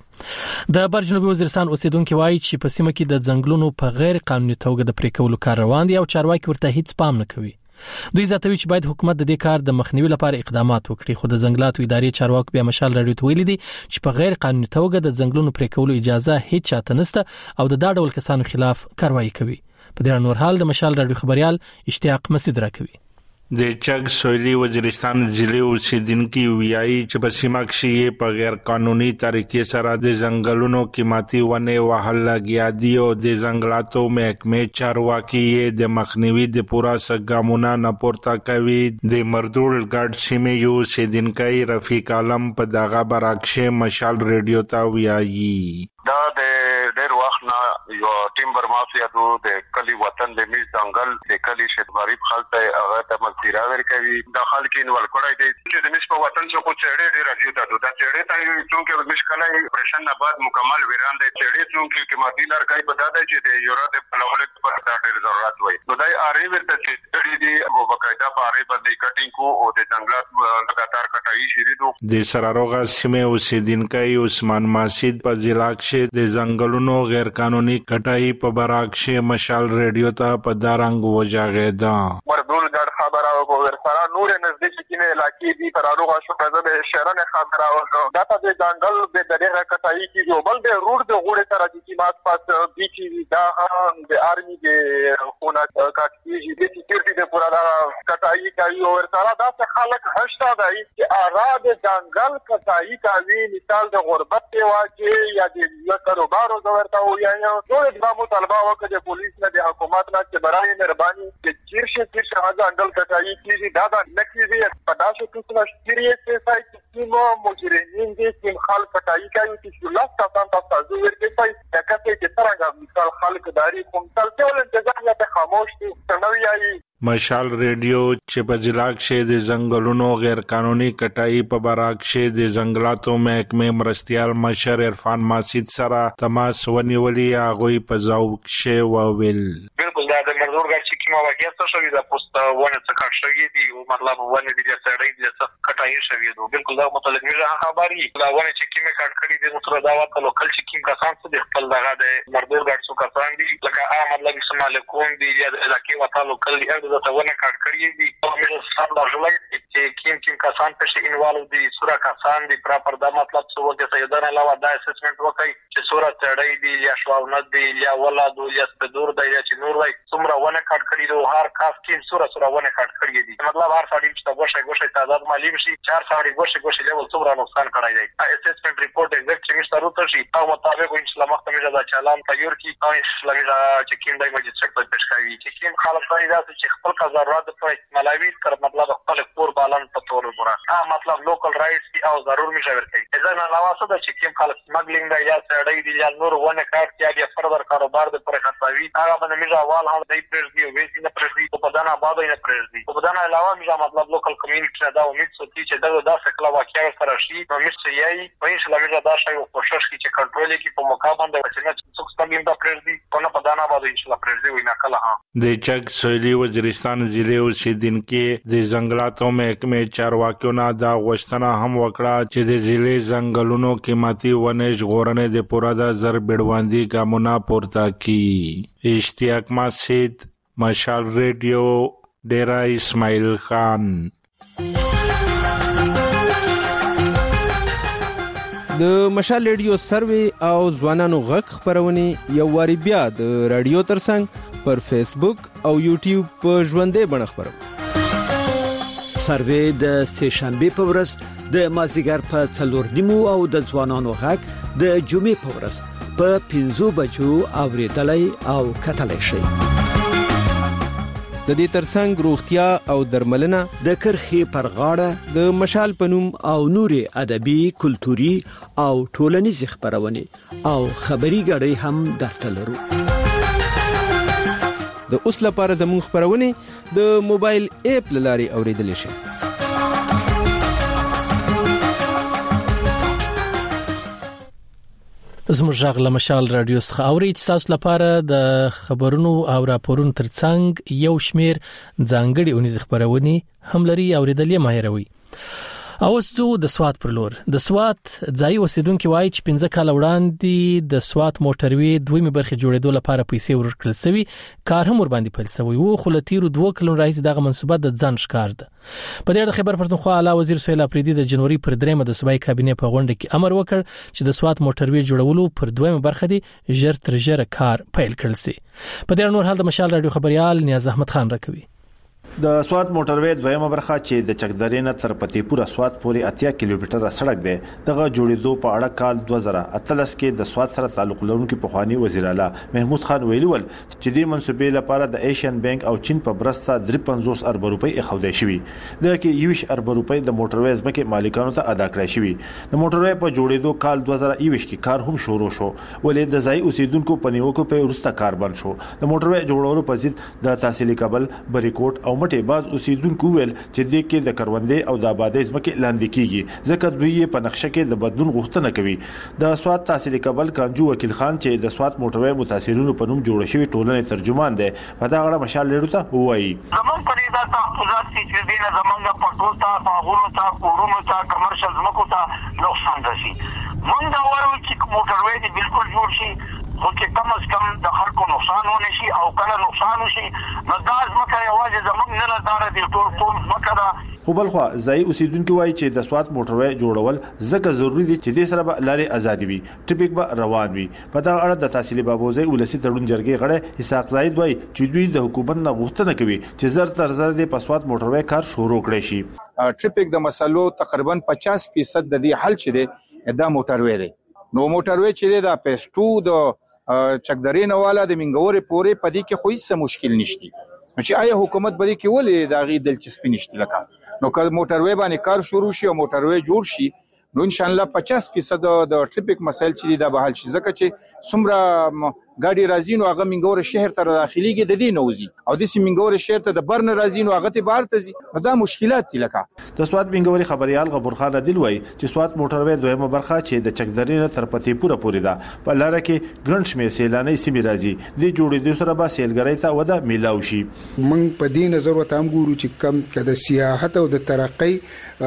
د بر جنوبي وزیرستان اوسیدونکو وایي چې په سیمه کې د ځنګلونو په غیر قانوني توګه د پرې کولو کار روان دی او چارواکي ورته هیڅ پام نه کوي. دوی زیاتوي چې باید حکومت د دې کار د مخنیوي لپاره اقدامات وکړي، خو د ځنګلاتو ادارې چارواکو بیا مشال رادیو ته ویلي دي چې په غیر قانوني توګه د ځنګلونو پرې کولو اجازه هیڅ چاته نشته او د دا ډول کسانو خلاف کاروایی کوي. په دې نور حال د مشال رادیو خبريال اشتیاق مسعود راکوي. د چک سویلی وزیرستان ضلع اوسیدونکو ویایي چې په سیمه کې په غیر قانوني طریقې سره د ځنګلونو قیمتي ونه وهل لګیا دي او د ځنګلاتو محکمې چارواکي د مخنیوي د پورا سګامونه نه پورته کوي. د مردول ګډ سیمه یو اوسیدونکو رفیق عالم په دغه برعکس مشال ریډیو ته ویایي دا د ډېر وخت نه یو ټیمبر مافیا د کلی وطن د میز ځنګل د کلی شت غریب خلک هغه ته مزدوري ورکوي. د خلک انوال کړای دي چې د میز په وطن څخه چېړې ډېر راځي دا چېړې ته چې میز کله پرشن نه بعد مکمل ویران دي چېړې چې قیمتي لارکای په داده چې د یورو د پلوړ په ډېر ضرورت وي. نو دای اړې ورته چې ډېری دي او بقاعده په اړې باندې کټینګ کو او د ځنګلات لګاتار کټایي شری دو. د سراروغه سیمه اوسیدونکو عثمان ماسید په ضلع کې د ځنګلونو غیر قانوني کټای په برعکس مشال ریډیو ته په دارنګ وجاغیدا. مردول ګډ خبره او ورسره نور نزدیک کینه علاقې دي سراروغه شو کزه شهرنه خبره او دا ته د ځنګل د دغه کټای کې جو بل د روډ د غوړې سره د ماس پاس بي چې دا د آرمي د خونه کاټیږي د سکیورټي د پورا دا کټای کوي او ورسره دا څه خلک هشتا دی چې آراد ځنګل کټای کوي مثال د غربت دی واچي یا د کاروبارو ورته وایي نو د مطالبه وکړي د پولیس نه د حکومت نه چې برای مهرباني چې چیرشه ځنګل کټای کیږي دا نکړي په داسې څه شریعت څخه چې مو مجرمین دي چې خلک کټای کوي چې لاس تاسو ورته کوي چې څنګه مثال خلک داري کوم تل انتظار ته خاموش دي نو مشال ریډیو چې په ضلع کې د ځنګلونو غیر قانوني کټای په برعکس د ځنګلاتو محکمې مرستيال مشر عرفان ماسید سره تماس ونیولې هغه په ځواب کې وویل بالکل دا د مردور ګټ چې کومه واقعیت شوې ده پوسټ ونه څه کار شوې دي او مطلب ونه دي چې سړی دې څه کټای شوې ده بالکل دا مطلب نه خبري دا ونه چې کیمه کټ کړی دي نو تر دا وخت لوکل چې کیم کسان څه د خپل دغه د مردور ګټ څو کسان دي لکه مطلب اسلام علیکم دي یا د علاقې وتا لوکل دي دا ونه کټ کړی دي او موږ سم درځلای چې کیم کسان په شي انوالو دي سورا کسان دي پراپر دا مطلب څه وګه سیدان علاوه دا اسسمنت وکړي چې سورا چړای دي یا شواونه دي یا ولادو یا سپدور دی یا چې نور وای څومره ونه کټ کړی دي هر کاس کې سورا ونه کټ کړی دي مطلب هر سړی چې غوښه تعداد معلوم شي 4 سړی غوښه لیول څومره نقصان کړی دی اسسمنت ریپورت ایگزیکټ چې مستروت شي او مطابق ان شاء الله مخکمه دا چالان تیار کی او ان شاء الله چې کیم دای مجلس په پیش کوي چې کیم خلک پرې دا چې خپل ضرورت پر ملاوي کر مطلب خپل کور بالان په تور ګره مطلب لوکل رائټس او ضرور مشه ورکړي اذن علاوه څه د چې کیم خلک سمګلینګ دی یا سړی دی یا نور ونه کارت یا فردر کاروبار د پر خطاوي هغه باندې میجا وال هم دی پرځي او ویسي نه پرځي په دانا باندې نه پرځي په دانا علاوه میجا مطلب لوکل کمیونټي دا امید سوتي چې دا څه کلا واقعي سره شي نو مشه یې په ان شاء الله میجا دا شی او کوشش کی چې کنټرول کی په مقابله باندې چې څوک ستنګ دا پرځي په دانا باندې ان شاء الله پرځي وینا کله د چک سویلی وزیرستان ضلع اوسیدونکو د ځنګلاتو محکمې چارواکیو نه دا غوښتنه هم وکړه چې د ضلع ځنګلونو قیمتي ونه ژغورنې د پوره د زر بیړواندي ګامونه پورته کړي. اشتیاق مسعود، مشال ریډیو، ډیرا اسماعیل خان. د مشال ریډیو سروي او ځوانانو غږ خبرونه یو واری بیا د رادیو ترڅنګ پر فیسبوک او یوټیوب په ژوندې بڼه خبرو. سروي د سهشنبه په ورځ د مازیګر په 4:30 او د ځوانانو غږ د جمعې په ورځ په 5 بجو اوریدلای او کتلای شئ. د دې ترڅنګ روغتیا او درملنه د کرخي پر غاړه د مشال پنوم او نوري ادبي کلتوري او ټولنیز خبرونه او خبري غړي هم درته لرو. د اوس لپاره زموږ خبرونه د موبایل اپ لاري اوریدل شي. زموږ غږ له مشال رادیو څخه اوري چې تاسو لپاره د خبرونو او راپورونو ترڅنګ یو شمیر ځانګړي اونیز خبرونه هم لري اوریدل یې ماهروي. اوس زه د سوات پر لور د سوات ځای اوسیدونکو وایي چې 15 کال وړاندې د سوات موټروي دویمه برخه جوړېدو لپاره پیسې ورکړل شوی، کار هم ور باندې پیل شوی وو، خو لتیرو 2 کلونو راځي دغه منصوبه د ځان ښکار ده. په دې اړه خبر پښتونخوا اعلی وزیر سهیل اپریدي د جنوري پر 3 د صوبایي کابینې په غونډه کې امر وکړ چې د سوات موټروي جوړولو پر دویمه برخه دی ژر تر ژره کار پیل کړل شي. په دې نور حال د مشال رادیو خبريال نیاز احمد خان راکوي. د سوات موټروي دویمه برخه چې د چکدرې نه تر پتیپور سوات پورې 80 کیلومتره سړک دی دغه جوړېدو په اړه کال 2013 کې د سوات سره تعلق لرونکي پخوانی وزیر اعلی محمود خان ویلي ول چې د منصوبې لپاره د ایشین بانک او چین په برسته 53 ارب روپۍ اخودای شوی، دغه کې 20 ارب روپۍ د موټروي ځمکې مالکانو ته ادا کړای شوی. د موټروي په جوړېدو کال 2021 کې کار هم شروع شو، ولې د ځای اوسیدونکو په نیوکو په ورسته کار بند شو. د موټروي جوړولو په ضد د تحصیلي کابل بریکوټ او مټي باز اوسیدونکو ویل چې د کې د کروندې او د آبادی ځمکې لاندې کیږي، ځکه دوی په نقشه کې د بدلون غوښتنه کوي. د سوات تحصیلي کابل کانجو وکیل خان چې د سوات موټروي متاثرینو په نوم جوړ شوی ټولنې ترجمان دی په دا اړه مشال لرو ته وایي. زمون په دې د تحقیقات چې دینه زمونږ په ټول ته باغونو ته کورونو ته کمرشل ځمکو ته نقصان رسي. مونږ دا وایو چې موټروي دې بالکل جوړ شي، خو چې کم از کم د خلکو نقصان ونه شي او کله نقصان وشي نو دا ځمکه یوازې زموږ نه لاره دي، ټول ځمکه ده. خو بلخوا ځای اوسیدونکو وایي چې د سوات موټروي جوړول ځکه ضروری دي چې د سره به لارې ازادي وي، ټریفیک به روان وي. په دا اړه د تحصیلي بابوزي ولسی تړون جرګې غړي اسحاق زاید وایي چې دوی د حکومت نه غوښتنه کوي چې زر تر زر د سوات موټروي کار شروع کړي شي. ټریفیک د مسلو تقریبا 50% د دې حل شي د موټروي دی. نو موټروي چې د پېسټو د چکدرې نه والا د منګورې پورې پدې کې خو هیڅ مشکل نشتی، نو چې آیا حکومت بده کې ولې دا غي دلچسپي نشته لکه نو که موټروي باندې کار شروع شي او موټروي جوړ شي نو ان شاء الله 50% د ټریفیک مسایل چې دا به حل شي، ځکه چې څومره ګاډي راځي نو هغه منګور شهر ته داخليږي د دې نوزي او د منګور شهر ته د برن راځي نو هغه ته بار ته ځي، دا مشکلات دي. لکه د سوات منګوري خبريال غفور خان عادل وایي چې سوات موټروي دویمه برخه چې د چکدرې نه تر پتیپور پورې ده په لار کې ګڼ شمېر سیلاني سیمې راځي، د جوړېدو سره به سیلګرۍ ته وده میلاو شي. موږ په دې نظر وته هم ګورو چې کم کده سیاحت او د ترقۍ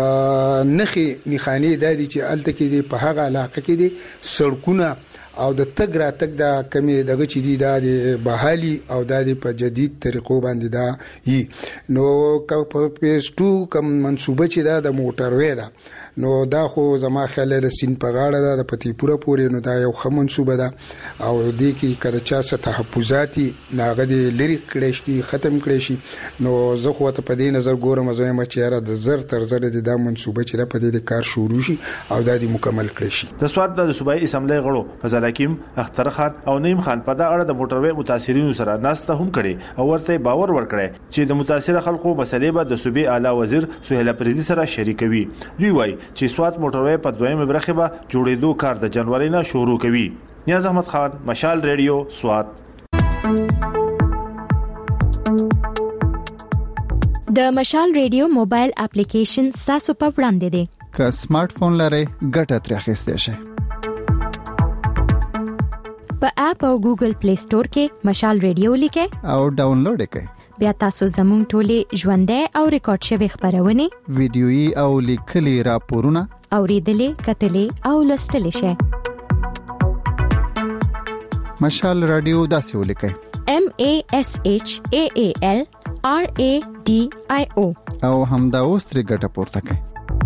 نخي نخاني د دې چې الته کې په هغه علاقه کې دي سړکونه او د تګ را تګ د کمی دغه چې دی د بحالي او د په جدید طریقو باندې دا یي. نو په پیسټو کم منصوبه چې د موټروي ده نو دا خو زما خیال د سین په غاړه ده د پتیپور پورې، نو دا یو ښه منصوبه ده او دې کې کله چا څه تحفظاتي ناغه دي لري کړی شي ختم کړی شي. نو زه خو ته په دې نظر ګورم زه ما چې را د زر تر زر د منصوبه چې په دې کار شروع شي او دا دې مکمل کړی شي. د سوات د صوبایي اسمبلی غړو فضل حکیم، اختر خان او نیم خان په دا اړه د موټروي متاثرینو سره ناسته هم کړي او ورته باور ورکړي چې د متاثر خلکو مسلې به د صوبې اعلی وزیر سهیل اپریدي سره شریکوي. دوی وایي چې سوات موټروي په دویمه برخه به جوړېدو کار د جنوري نه شروع کوي. نیاز احمد خان، مشال ریډیو، سوات. د مشال ریډیو موبایل اپلیکیشن تاسو په وړاندې دی. که سمارټ فون لرئ ګټه ترې اخیستئ شئ. په اپ او ګوګل پلی سٹور کې مشال ریډیو لیکئ او ډاونلوډ کړئ. بیا تاسو زموږ ټولې ژوندۍ او ریکارډ شوی خبرونه، ویډیويي او لیکلي راپورونه اوریدلې، کتلې او لوستلې شئ. مشال رادیو داسې ولیکئ MASHAALRADIO او همدا اوس ترې ګټه پورته کړئ.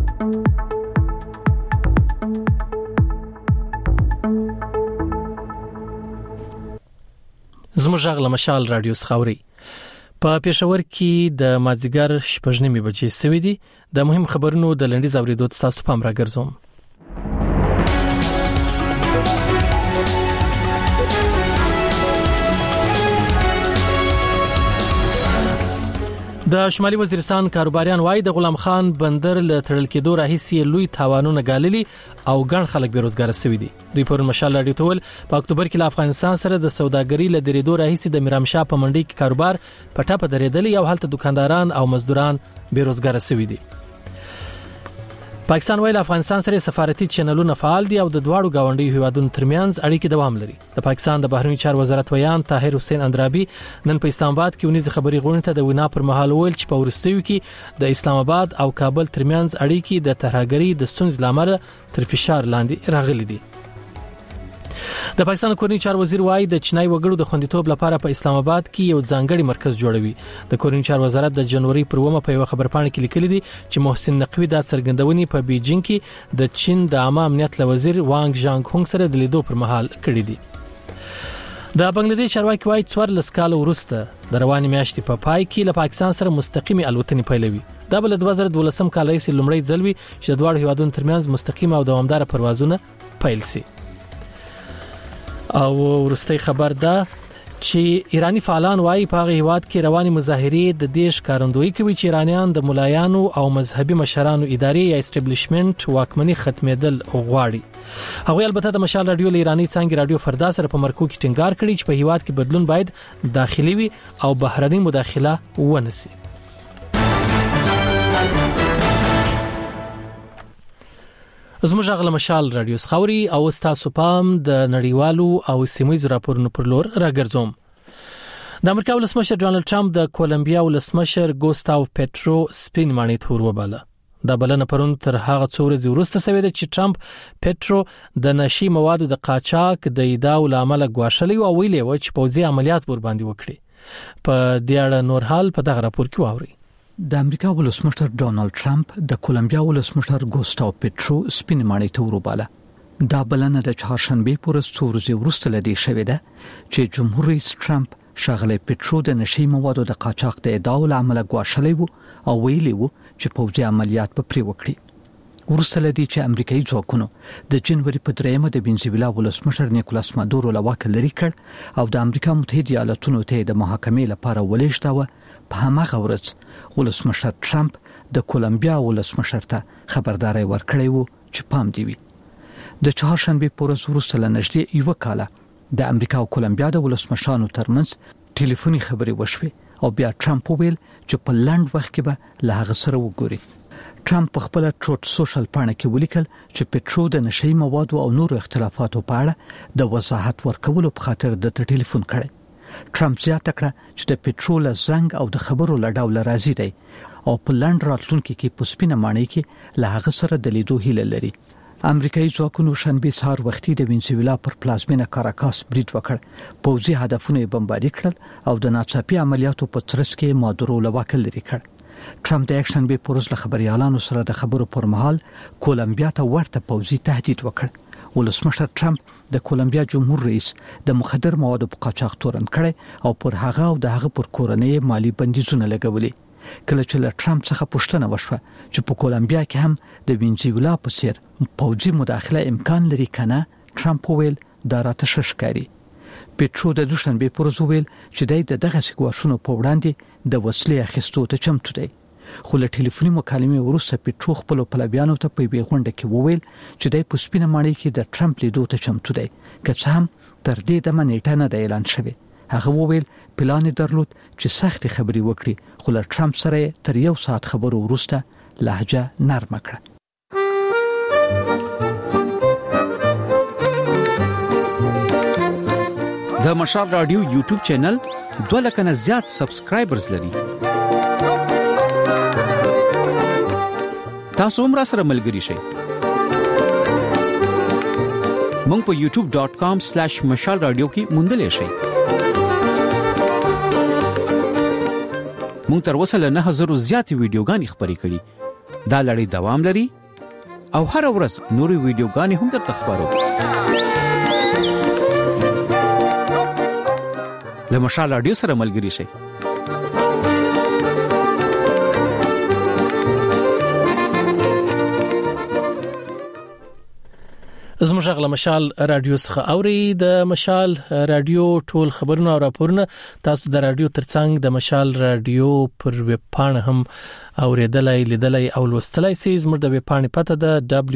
زموږ غږ له مشال رادیو څخه اوري. په پېښور کې د مازیګر 8:30 بجې سوي دي. د مهم خبرونو د لنډیز اوریدو تاسو پام راګرځوم. د شمالي وزیرستان کاروباریان وایي د غلام خان بندر له تړل کېدو راهیسې لوی تاوانونه ګاللي او ګڼ خلک بیروزګار شوي دي. دوی پرون مشال راډیو ته ویل په اکتوبر کې له افغانستان سره د سوداګرۍ له درېدو راهیسې د میرامشاه په منډي کې کاروبار په ټاپه درېدلی او هلته دکانداران او مزدوران بیروزګار شوي دي. پاکستان ویل افغانستان سره سفارتي چینلونه فعال دي او د دواړو گاونډیو هیوادونو ترمنځ اړیکې دوام لري. د پاکستان د بهرنی چارو وزارت ویان طاهر حسین اندرابي نن په اسلام آباد کې ونیز خبري غونډه ته د وینا پر مهال ویل چې په ورستیو کې د اسلام آباد او کابل ترمنځ اړیکې د ترهګری د ستونزې لامل تر فشار لاندې راغلي دي. د پاکستان کورنی چارو وزیر وایي د چینای وګړو د خوندیتوب لپاره په اسلام آباد کې یو ځانګړي مرکز جوړوي. د کورنی چارو وزارت د جنوري پر 1 په یو خبرپاڼه کې لیکلي دي چې محسن نقوی د څرګندونې په بیجینګ کې د چین د عامه امنیت وزیر وانګ ژانګ هونګ سره د لیدو پر مهال کړی دي. د بنگلاديش چارواکي وایي 14 کال وروسته د رواني میاشتې په پای کې له پاکستان سره مستقیمي الوتنې پیلوي. دا بل 2012 کال راهیسې لومړی ځل وي چې د دواړو هیوادونو ترمنځ مستقیم او دوامدار پروازونه پیل شي. او ورستۍ خبر ده چې ایرانی فعالان وایي په هغه هیواد کې رواني مظاهرې د دیش کارندوی کوي چې ایرانیان د ملایانو او مذهبي مشرانو ادارې یا اسټابلیشمنت واکمنۍ ختمېدل غواړي. هغه البته د مشال رادیو له ایرانی څنګه رادیو فردا سره په مرکو کې ټینګار کړی چې په هیواد کې بدلون باید داخلي وي او بهرنۍ مداخله ونه شي. زموږ غل مشال رادیو خوري او تاسو پام د نړیوالو او سیمایي راپورونو پر لور راګرځوم. د امریکا ولسمشر ډونالد ټرمپ د کولمبیا ولسمشر ګوستاو پټرو سپین مانی تور وباله. دا بلنه پرون تر هغه څو ورځې وروسته شوې ده چې ټرمپ پټرو د نشي موادو د قاچاق د ایداو لامل غواړلی او ویلي و چې پوځي عملیات ور باندې وکړي. په دې اړه نور حال په دغه راپور کې واوري. د امریکا ولسمشر ډونالد ټرمپ د کولمبیا ولسمشر ګوستاو پټرو سپین مانی تور وباله. دا بلنه د چهارشنبه پر څو ورځې وروسته لدی شوې ده چې جمهور رئیس ټرمپ شغله پټرو د نشي موادو د قاچاق د ایداو لامل غواړلی وو او ویلي وو چې پوځي عملیات په پری وکړي. ورسته لدی چې امریکایي ځواکونو د جنوري په 3 د وینزویلا ولسمشر نیکولاس مادورو لواک لري کړ او د امریکا متحده ایالاتونو ته د محاکمې لپاره ولېږداوه. په هماغه ورځ ولسمشر ټرمپ د کولمبیا ولسمشر ته خبرداري ورکړی وو چې پام دی وي. د چهارشنبه پر ورځ وروسته لنږدې یو کال د امریکا او کولمبیا د ولسمشرانو ترمنځ ټلیفوني خبرې وشوې او بیا ټرمپ ویل چې په لاند وخت کې به له هغه سره وګوري. ټرمپ په خپل ټروټ سوشل پاڼه کې ولیکل چې پټرو د نشي موادو او نورو اختلافاتو په اړه د وضاحت ورکولو په خاطر د ټلیفون کړی. ټرمپ زیاته کړه چې د پټرول زنګ او د خبرو لړاو لرازي دی او په لاند راتلونکي کې په سپینه مانی کې له هغه سره د لیدو هیله لري. امریکایي ځواکونو شنبه سهار وختي د وینزویلا پر پلازمینه کاراکاس برید وکړ. پوځي هدفونه بمباري کړل او د ناڅاپي عملیاتو په ترڅ کې مادورو لواک لري کړ. ټرمپ د شنبه پر ورځ له خبريالانو سره د خبرو پر مهال کولمبیا ته ورته پوځي تهدید وکړ. ولسمشر ټرمپ د کولمبیا جمهور رئیس د مخدر موادو په قاچاق تورن کړي او پر هغه او د هغه پر کورنۍ مالی بندیزونه لګولي. کله چې له ټرمپ څخه پوښتنه وشوه چې په کولمبیا کې هم د وینزویلا په څیر پوځي مداخله امکان لري کنه، ټرمپ ویل دا راته ششکاري. پټرو د دوشنبه پر ورځ ویل چې د دغه سګواشونو په وړاندې د وسلې اخیستو ته چمتو دی. خو له ټلیفوني مکالمې وروسته پټرو خپل پلویانو ته په غونډه کې وویل چې د پوسپینه ماڼۍ کې د ټرمپ لیدو ته چمتو دی، که څه هم تر دې د منېټه نه د اعلان شوی. هغه وویل پلان درلود چې سخت خبري وکړي، خو له ټرمپ سره تر 1 ساعت خبرو وروسته لهجه نرمه کړه. د مشال رادیو یوټیوب چینل 2 لک نه زیات سبسکرایبرز لري. تاسو هم را سره ملګری شئ. مونږ په youtube.com/mashal radio کې موندلې شئ. مونږ تر اوسه له 9000 زیات ویډیوګانې خبرې کړې. دا لړۍ دوام لري او هر ورځ نورې ویډیوګانې هم درته خبرو. له مشال رادیو سره ملګری شئ. زموږ غلا مشال رادیو څخه اوري د مشال رادیو ټول خبرونه او راپورونه تاسو د رادیو ترڅنګ د مشال رادیو پر ویب پاڼه هم اوریدلای لیدلای او لوستلای شئ. زموږ د ویب پاڼې پته ده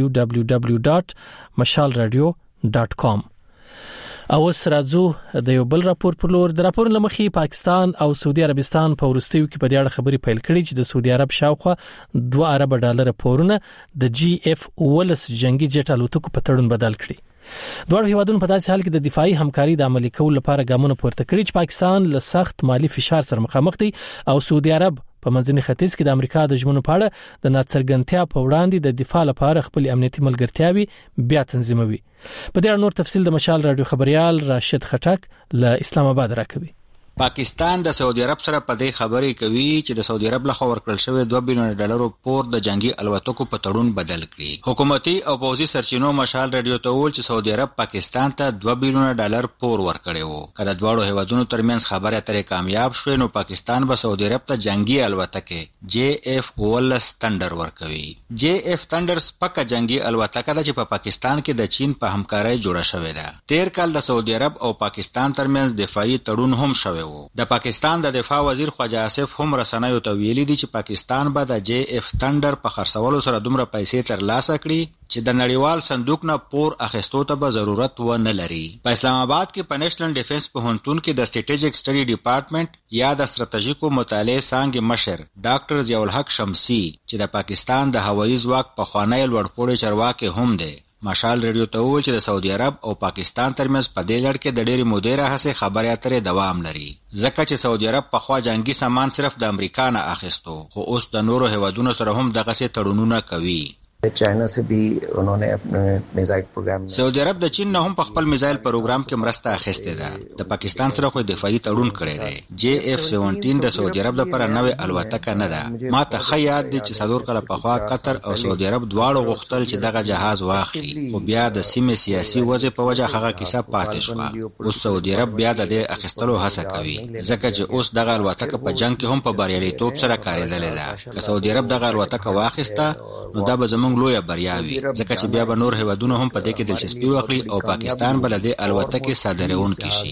www.mashalradio.com. او سرازو د یو بل راپور پر لور د راپور لمخې پاکستان او سعودي عربستان په ورستیو کې په دې اړه خبري پیل کړي چې د سعودي عرب شاوخوا $2 ارب پورونه د GF-10 جنگي جټ الوتکو په تړون بدل کړي. دوه هیوادونو په داسې حال کې د دفاعي همکاري د عملي کولو لپاره ګامونه پورته کړي چې پاکستان له سخت مالی فشار سره مخامخ دی او سعودي عرب په منځني ختیځ کې د امریکا د ژمنو په اړه د ناڅرګندتیا په وړاندې د دفاع لپاره خپل امنیتي ملګرتیاوي بیا تنظیموي. په دې اړه نور تفصیل د مشال رادیو خبريال راشد خټک له اسلام آباد راکوي. پاکستان د سعودي عرب سره په دې خبرې کوي چې د سعودي عرب لخوا ورکړل شوی $2 بلین پور د جنگي الوتکو په تړون بدل کړي. حکومتي او پوځي سرچینو مشال رادیو ته ویل چې سعودي عرب پاکستان ته $2 بلین پور ورکړي وو. کله دواړو هیوادونو ترمنځ خبرې اترې کامیاب شوې نو پاکستان به سعودي عرب ته جنگي الوتکه JF-10 تندر ورکوي. JF-10 سپکه جنگي الوتکه ده چې په پاکستان کې د چین په همکارۍ جوړه شوې ده. تیر کال د سعودي عرب او پاکستان ترمنځ دفاعي تړون هم شوی. د پاکستان د دفاع وزیر خواجه آصف هم رسنیو ته ویلي دي چې پاکستان به د JF-10 په خرڅولو سره دومره پیسې ترلاسه کړي چې د نړیوال صندوق نه پور اخیستو ته به ضرورت و نه لري. په اسلام آباد کې په نېشنل ډیفنس پوهنتون کې د سټریټیجیک سټډي ډپارټمنټ یا د ستراتیژیکو مطالعې څانګې مشر ډاکټر ضیاء الحق شمسی چې د پاکستان د هوایي ځواک په خوانی لوړپوړي چارواکي هم دی مشال رادیو ته ویل چې د سعودي عرب او پاکستان ترمنځ په دې لړ کې د ډېری مودې راهیسې خبرې اترې دوام لري ځکه چې سعودي عرب په خوا جنگي سامان صرف د امریکا نه اخیستو خو اوس د نورو هیوادونو سره هم دغه څه تړونونه کوي. चाइना से भी उन्होंने अपने मिसाइल प्रोग्राम سعودي عرب د چین نه هم په خپل میزایل پروګرام کې مرسته اخیسته ده. د پاکستان سره خو دفاعي تړون کړی دی. JF-17 د سعودي عرب لپاره نوې الوتکه نه ده. ما ته ښه یاد دي چې څلور کاله پخوا قطر او سعودي عرب دواړو غوښتل چې دغه جهاز واخلي خو بیا د سیمې سیاسي وضع په وجه هغه کیسه پاتې شوه. اوس سعودي عرب بیا د دې اخیستلو هڅه کوي ځکه چې اوس دغه الوتکه په جنگ کې هم په بریالیتوب سره کارېدلې ده. که سعودي عرب دغه الوتکه واخیسته نو دا به زموږ لویه بریا وي ځکه چې بیا به نور هیوادونه هم په دې کې دلچسپي واخلي او پاکستان بل د الوتکې صادرونکي شي.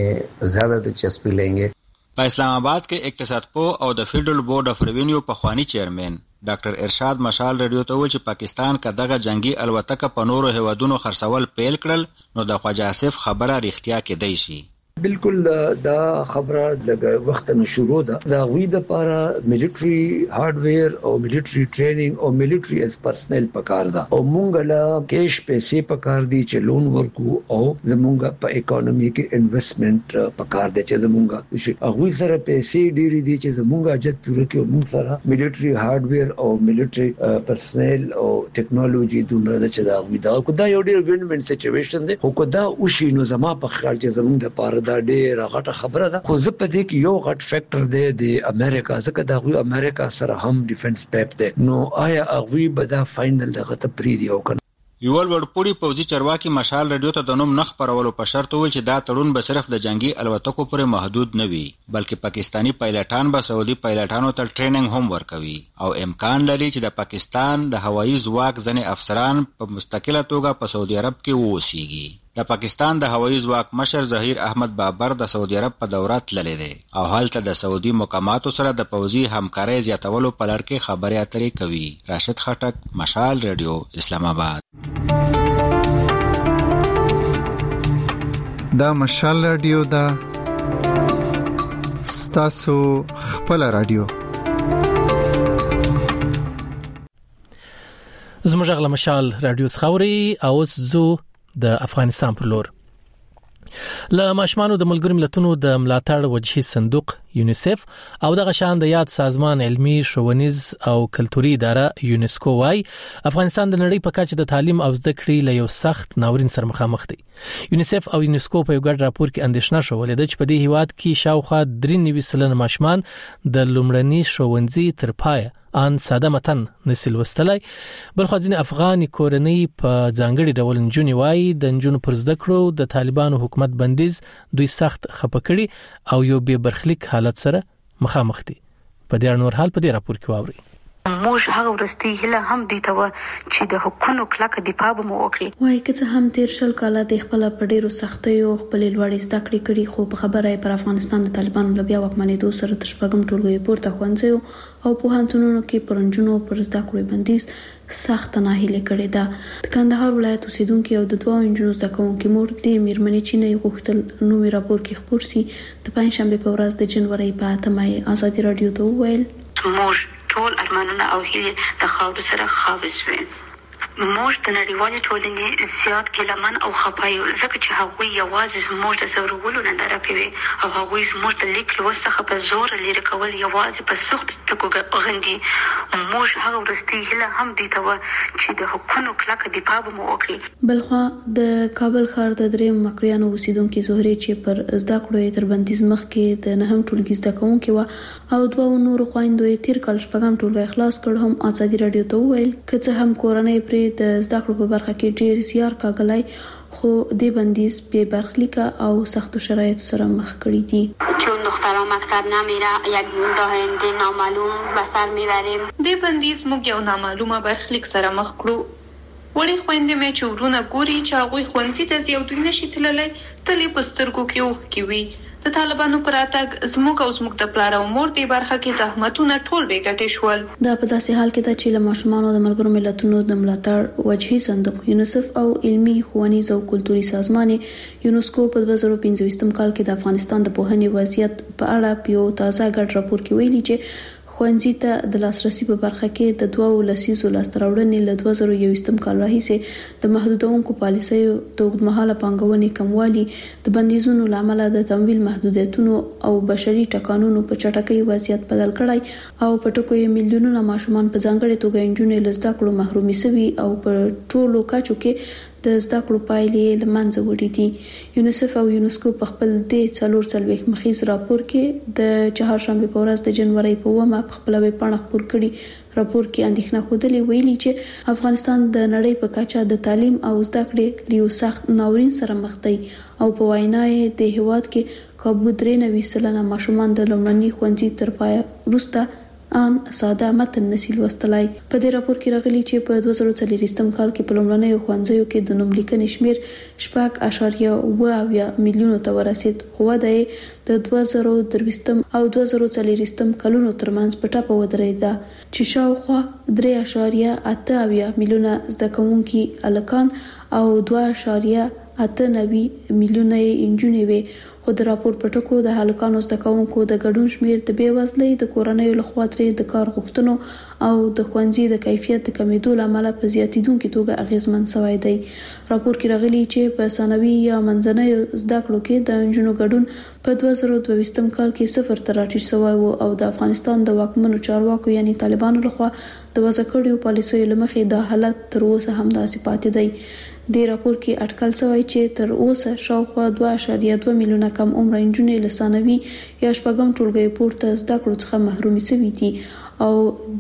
زیاده دلچسپي لینګي. په اسلام آباد کې اقتصاد پوه او د فیډرل بورډ اف ریوینیو په خوانی چیرمن ډاکټر ارشاد مشال رادیو ته ویل چې پاکستان کا دغه جنگي الوتکه په نورو هیوادونو خرڅول پیل کړل نو د خواجه آصف خبره ریښتیا کېدای شي. بالکل دا خبره لګ وخت نه شروع ده. دا غوی د لپاره ملټری هارډویر او ملټری ټریننګ او ملټری اس پرسنل پکار ده او مونږ لا کیش پیسې پکار دي چې لون ورکو او زمونږ په اکانومي کې انویسټمنٹ پکار دي چې زمونږ غوی سره پیسې ډېری دي چې زمونږ اجت پوره کې مونږ سره ملټری هارډویر او ملټری پرسنل او ټیکنالوژي دومره ده چې دا غوی دا یو ډېر وین وین سچويشن ده. خو دا او شي نو زما په خیال چې زمونږ د لپاره دا ډېر غټه خبره ده. خو زه په دې کې یو غټ فیکٹر دی د امریکا ځکه دا غوی امریکا سره هم ډیفنس پیپ دی نو آیا غوی به دا فائنل دغه ته پریدي او کنه. یو ورپوړي پوځي چرواکي مشال رادیو ته د نوم نخ پرولو په شرط ویل چې دا تړون به صرف د جنگي الوتکو پورې محدود نه وي بلکې پاکستانی پایلټان به سعودي پایلټانو ته ټریننګ هم ورکوي او امکان لري چې د پاکستان د هوایي ځواک ځنې افسران په مستقله توګه په سعودي عرب کې ووسیږي. د پاکستان د هوایي ځواک مشر ظهیر احمد بابر د سعودي عرب په دورات تللی دی او هلته د سعودي مقاماتو سره د پوځي همکارۍ زیاتولو په لړ کې خبرې اترې کوي. راشد خټک، مشال رادیو، اسلام آباد. دا مشال رادیو دا ستاسو خپل رادیو. زموږ غلا مشال رادیو څخوري او زو د افغانستان پر لور له ماشمانو د ملګرو ملتونو د ملاتړ وجهي صندوق یونیسف او د غشان د یاد سازمان علمي ښوونیز او کلتوري اداره یونسکو وايي افغانستان د نړۍ په کچه د تعلیم او زده کړې له یو سخت ناورین سره مخامخ دی. یونیسف او یونسکو په یو ګډ راپور کې اندېښنه شولې ده چې په دې هیواد کې شاوخوا 93% ماشومان د لومړني ښوونځي تر پایه ان ساده متن نسل وستلای. بل خو ځینې افغاني کورنۍ په ځانګړي ډول نجونې وايي د نجونو پر زده کړو د طالبانو حکومت بندیز دوی سخت خپه کړي او یو بې برخلیک حالت سره مخامخ دي. په دې نور حال په دې راپور کې واوري. موږ هغه ورستي هله هم دي ته چې د حقوقو کلک دفاع به وکړي. وای که هم تیر شل کاله د خپل پډیرو سختیو خپل لوړې زده کړې کړي، خو په خبره پر افغانستان د طالبانو لبیا واکمنېدو سره د شپږم ټولګي پورته ښوونځیو او پوهنتونونو کې پرنجونو پر زده کړو بندیز سخت ناهیله کړې ده. د کندهار ولایت اوسیدونکو او د دوه انجونو زده کوونکو مور د میرمنې چینه غوښتل نوې راپور کې خبر سي. د پنځشنبه په ورځ د جنوري په 8 ازادي رادیو ته وویل موږ ټول ارمانونه او هیلې د خاور سره خاوس وي. موږ د نړیوالې ټولنې زیات ګیلمن او خپایو ځکه چې هغوی یوازې زموږ د زورولو ننداره کوي او هغوی زموږ د لیک لوست څخه په زور لري کول یوازې په سخت ټکو غندي. موږ هغه ورستي هله هم دي ته چې د حقوقو کلک دفاع به وکړي. بلخوا د کابل ښار د دریم مکریانو اوسیدونکو زهري چې پر زده کړو تر بندیز مخ کې د نهم ټولګي زده کوونکو او دوه نور خويندو تیر کال شپږم ټولګي خلاص کړ. هم ازادي رادیو ته وویل که هم کورنۍ پر د زده کړو په برخه کې ډیر زیار کاغلای، خو د بندیز به برخلیک او سختو شرایط سره مخ کړی دي. چون دخترها مکتب نمیره، یک آینده نامعلوم به سر میبریم. د بندیز موږ یو نامعلومه برخلیک سره مخ کړو. وړي خويندې مې چې ورونه ګوري چې هغوی ښوونځي ته ځي او دوی نشي تللی، تلې په سترګو کې اوښکې وي. د طالبانو پر راتګ زموږ او زموږ د پلار او مور د برخه کې زحمتونه ټول بې ګټې شول. دا په داسې حال کې ده چې له ماشومانو د ملګرو ملتونو د ملاتړ وجهي صندوق یونیسف او علمي ښوونیز او کلتوري سازمان یونسکو په 2015 کال کې د افغانستان د پوهنې وضعیت په اړه یو تازه ګډ راپور کې ویلي چې ښوونځي ته د لاسرسي په برخه کې د 2 لسیزو لاستراوړنې له 2021 کال راهیسې د محدودونکو پالیسیو د اوږدمهاله پانګونې کموالي، د بندیزونو لامل د تمویل محدودیتونو او بشري ټکانونو په چټکۍ وضعیت بدل کړای او په ټکو یې میلیونونه ماشومان په ځانګړي توګه انجونې له زده کړو محرومي شوي او په ټولو کچو کې د زده کړو پایلې له منځه وړي دي. یونیسف او یونسکو په خپل د 440 مخیز راپور کې د چهارشنبه په ورځ د جنوري په 1 په خپل ویب پاڼه خپور کړي. راپور کې اندېښنه خوده ویلي چې افغانستان د نړۍ په کچه د تعلیم او زده کړې لیو سخت ناورین سره مخ دی او په وینای د هیواد کې کابو 93% ماشومان د لومړني ښوونځي تر پای وروسته ان ساده متن نشي لوستلای. په دې راپور کې راغلي چې په 2023 کال کې په لومړنیو ښوونځیو کې د نوم لیکنې شمیر 6.8 میلیونو ته ورسید، خو د 2023 او 2024 کلونو ترمنځ په ټاپه ودرېده چې شاوخوا 3.8 میلیونه زده کوونکي الکان او 2.8 میلیونه انجونې وي. خو د راپور په ټکو د هلکانو زده کوونکو د ګډون شمیر د بیوزلۍ د کورنیو لخوا ترې د کار غوښتنو او د ښوونځي د کیفیت د کمیدو لامل په زیاتیدونکو توګه اغیزمن شوی دی. راپور کې راغلي چې په ثانوي یا منځنۍ زده کړو کې د انجونو ګډون په 2022 کال کې 0 ته راټیټ شوی او د افغانستان د واکمنو چارواکو یعنی طالبانو لخوا د وضع کړیو پالیسیو لمخې دا حالت تر اوسه هم داسې پاتې دی. د راپور کې اټکل شوی چې تر اوسه شاوخوا 2.2 میلیونه کم عمر انجونې له ثانوي یا شپږم ټولګي پورته زده کړو څخه محرومي شوي دي او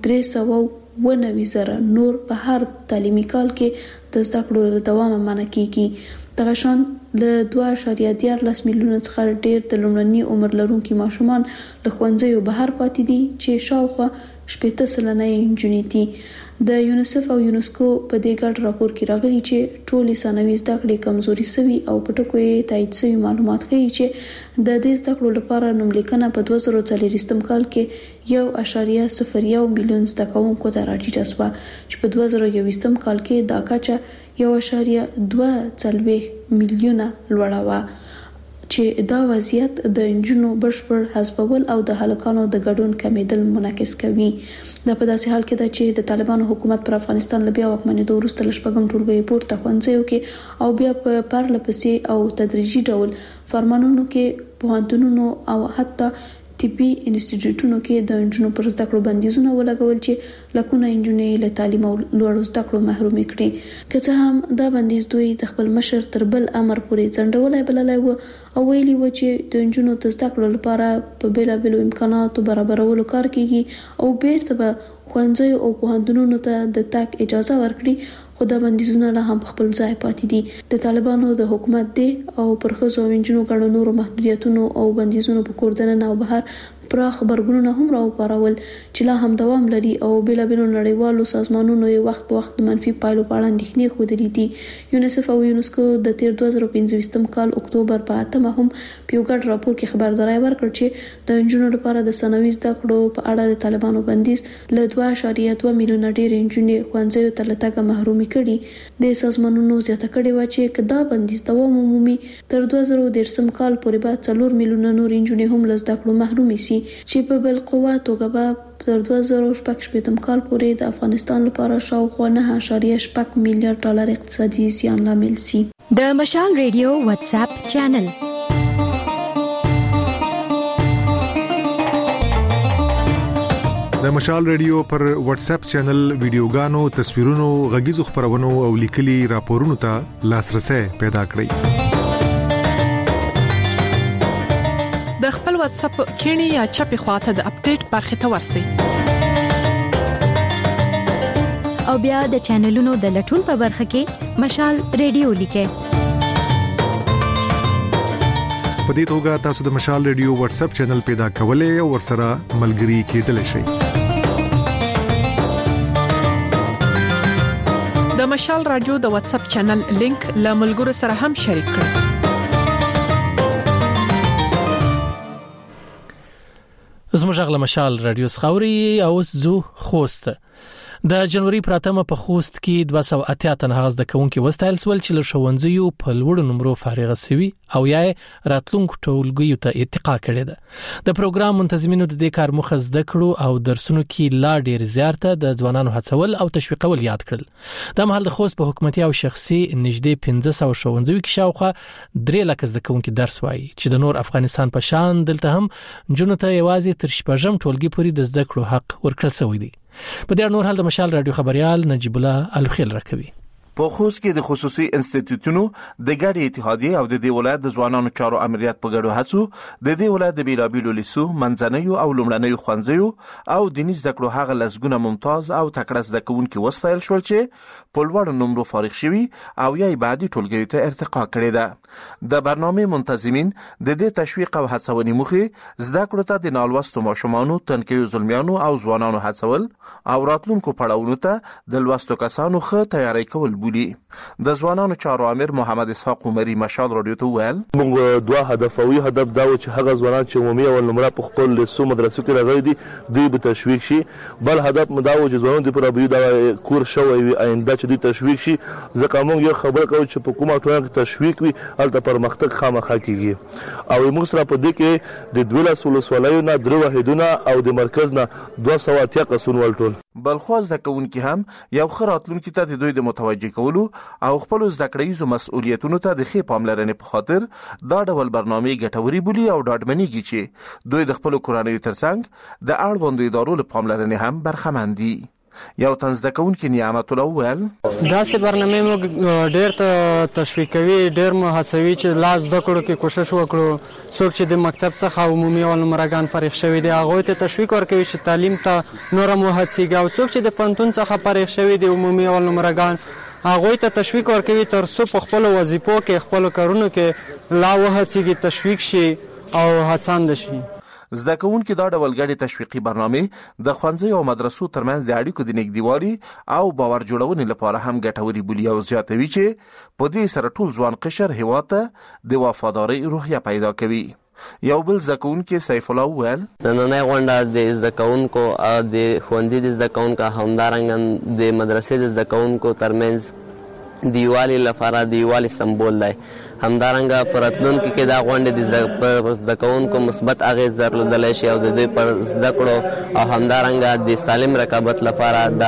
390,000 نور په هر تعلیمي کال کې د زده کړو دوام منع کیږي. دغه شان له 2.13 میلیونه څخه ډیر د لومړني عمر لرونکو ماشومان له ښوونځیو بهر پاتې دي چې شاوخوا 80% انجونې دي. د یونیسف او یونسکو په دې ګډ راپور کې راغلي چې ټولې ثانوي زده کړې کمزوري شوي او په ټکو یې تایید شوي معلومات ښیي چې د دې زده کړو لپاره نوملیکنه په 2024 کال کې 1.01 میلیون زده کوونکو ته راټیټه شوه چې په 2021 کال کې دا کچه 1.2 میلیونه لوړه وه چې دا وضعیت د انجونو بشپړ حذفول او د هلکانو د ګډون کمیدل منعکس کوي. دا په داسې حال کې ده چې د طالبانو حکومت پر افغانستان لبیا واکمنېدو وروسته له شپږم ټولګي پورته ښوونځیو کې او بیا په پرله پسې او تدریجي ډول فرمانونو کې پوهنتونونو او حتی طبي انسټیټیوټونو کې د انجونو پر زده کړو بندیزونه ولګول چې لکونه انجونې له تعلیم او لوړو زده کړو محرومې کړي. که څه هم دا بندیز دوی د خپل مشر تر بل امر پورې ځنډولای بللای و او ویلي و چې د انجونو د زده کړو لپاره په بیلابیلو امکاناتو برابرولو کار کیږي او بیرته به ښوونځیو او پوهنتونونو ته د تګ اجازه ورکړي، خو دا بندیزونه لا هم خپل ځای پاتې دي. د طالبانو د حکومت دی او پر ښځو او نجونو ګڼو نورو محدودیتونو او بندیزونو په کور دننه او بهر پراخ خبرګونونه هم راوپارول چې لا هم دوام لري او بېلابېلو نړیوالو سازمانونو یې وخت په وخت د منفي پایلو په اړه اندېښنې ښودلې دي. یونیسف او یونسکو د تیر 2015 کال اکتوبر په 8 هم په یو ګډ راپور کې خبرداری ورکړ چې د نجونو لپاره د ثانوي زده کړو په اړه د طالبانو بندیز له 2.2 میلیونه ډېر نجونې ښوونځیو ته له تګه محرومې کړي. د سازمانونو زیاته کړې و چې کدا بندیز دوام ومومي تر 2013 کال پورې به 4 میلیونه نور نجونې هم له زده کړو محرومې سي چې په بل قوه توګه به تر 2018 کال پورې د افغانستان لپاره شاوخوا 9.8 میلیارډ ډالر اقتصادي زیان لامل سي. د مشال ریډیو واتس اپ چینل د مشال ریډیو پر واتس اپ چینل ویډیوګانو، تصویرونو، غږیزو خبرونو او لیکلي راپورونو ته لاسرسي پیدا کړئ. د خپل واتس اپ کینی یا چپی خواته د اپډیټ برخه ته ورسئ او بیا د چینلونو د لټون په برخه کې مشال ریډیو لیکئ. په دې توګه تاسو د مشال ریډیو واتس اپ چینل پیدا کولای او ورسره ملګري کېدلی شئ. د مشال رادیو د واتس اپ چینل لینک له ملګرو سره هم شریک کړئ. زموږ غږ مشال رادیو خاوري او زو خوست د جنوري پراتمه په خوست کې 280 تن هغه د کوونکو وستایل سول چې له ښوونځیو په لوړ نمبر فارغ سوي او یا راتلونکو ټولګیو ته ارتقا کړې ده. د پروګرام منتظمینو د دې کار مخه زده کړو او درسونو کې لا ډیر زیارته د ځوانانو هڅول او تشویقول یاد کړل. د مهال د خوست په حکومتي او شخصي نږدې 1500 ښوونځیو کې شاوخوا 3 لک زده کوونکو درس وایي چې د نور افغانستان په شان دلته هم جنونو ته یوازې تر شپږم ټولګي پورې د زده کړو حق ورکړل شوی دی. په دې نور حال د مشال رادیو خبريال نجیب الله الخیل راکوي. په خوست کې د خصوصي انسټیټیوټونو د ګډې اتحادیې او د دې ولایت د ځوانانو چارو امریت په ګډو هڅو د دې ولایت د بیلابیلو لیسو، منځنیو او لومړنیو ښوونځیو او دیني زده کړو هغه لسګونه ممتاز او تکړه زده کوونکي وستایل شول چې په لوړ نمبر فارغ شوي او یې بعدي ټولګیو ته ارتقا کړې ده. د برنامه منتظمین د دې تشویق او هڅونې موخه زده کړو ته د نالوستو ماشومانو، تنکیو زلمیانو او ځوانانو هڅول او راتلونکو پړاوونو ته د لوستو کسانو ښه تیاری کول بولی. د ځوانانو چارو امیر محمد اسحاق عمری مشال رادیو ته ویل موږ دوه هدفوي هدف دا و چې هغه ځوانان چې عمومي او نمره په خپل لیسو مدرسو کې راغلي دي دوی به تشویق شي. بل هدف مدا و چې ځوانان د پرابیو د کور شوی وي آینده چې دوی تشویق شي. ځکه موږ یو خبره کوو چې په کومه ټولنه کې تشویق وي هلته پرمختګ خامخا کیږي او موږ سره په دې کې د 12 ولسوالیو نه 3 واحدونه او د مرکز نه 280 قصون ولټول. بلخواز د کوونکی هم یو خراتلونکو ته د دوی د متوجه کولو او خپل زده کړیزو مسؤلیتونو ته د خې پاملرنې په خاطر دا ډول برنامه ګټوري بولی او ډاډمنېږي چې دوی د خپل کورنۍ ترڅنګ د اړوندو ادارو له پاملرنې هم برخمن دي. یو تنزده کوونکی نعمت الله ویل داسې برنامه موږ ډېر ته تشویق کوي، ډېر مو هڅوي چې لا زده کړو کې کوشش وکړو. څوک چې د مکتب څخه عمومي او نمرګان فارغ شوي دي هغوی ته تشویق ورکوي چې تعلیم ته نوره مو هڅېږي او څوک چې د پوهنتون څخه فارغ شوي دي عمومي او نمرګان هغوی ته تشویق ورکوي تر څو په خپلو وظیفو کې خپلو کارونو کې لا وهڅېږي، تشویق شي او هڅانده شي. زده کوونکي دا ډول ګډې تشویقي برنامه د ښوونځي او مدرسو ترمنځ د اړیکو د نږدېوالي او باور جوړونې لپاره هم ګټوري بولي او زیاتوي چې په دې سره ټول ځوان قشر هیواد ته د وفادارۍ روحیه پیدا کوي. یو بل زده کوونکی سیف الله ویل نننۍ غونډه د زده کوونکو او د ښوونځي د زده کوونکو همدارنګه د مدرسې د زده کوونکو ترمنځ دیوالي لپاره دیوالي سمبول دی. همدارنګه پر راتلونکي کې دا غونډه د زده کوونکو مثبت اغیز درلودلی شي او د دوی پر زده کړو او همدارنګه د سالم رقابت لپاره دا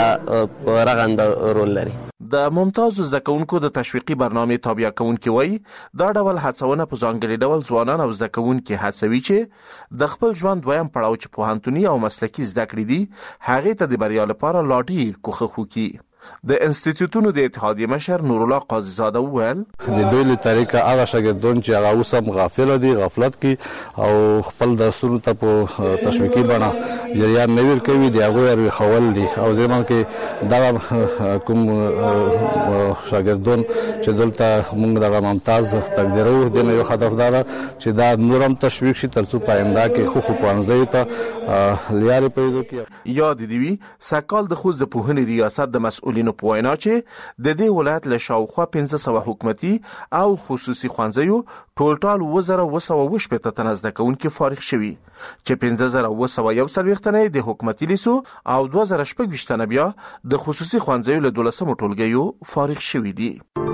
رغنده رول لري. د ممتاز زده کوونکو د تشویقي برنامه تابع کوونکي وایي دا ډول هڅونه په ځانګړي ډول ځوانان او زده کوونکي هڅوي چې د خپل ژوند دویم پړاو چې پوهنتوني او مسلکي زده کړې دي هغه ته د بریا لپاره لا ډیر کوښښ وکړي. د انسټیټیوټونو د اتحادیې مشر نور الله قاضي زاده وویل د دوی له طریقه هغه شاګردان چې هغه اوسم غافل دي غفلت کوي او خپل درسونو ته په تشویقي بڼه جریان نه ور کوي دی هغه ور خول دي او زمون کې دا کوم شاګردان چې دلته موږ دغه ممتاز تقدیرو د یو هدفدار چې دا نورم تشویق شي ترڅو پاینده کې خو پانځي ته لیاري پیدا کړي یاد دی وی سکال د خوځ د پوهنې ریاست د مسؤلینو په وینا چې د دې ولایت له شاوخوا 1500 حکومتي او خصوصي ښوونځیو ټول 2220 تنه زده کوونکي فارغ شوي چې 15140 تنه د حکومتي لیسو او 2020 تنه بیا د خصوصي ښوونځیو له 12 ټولګیو فارغ شوي دي.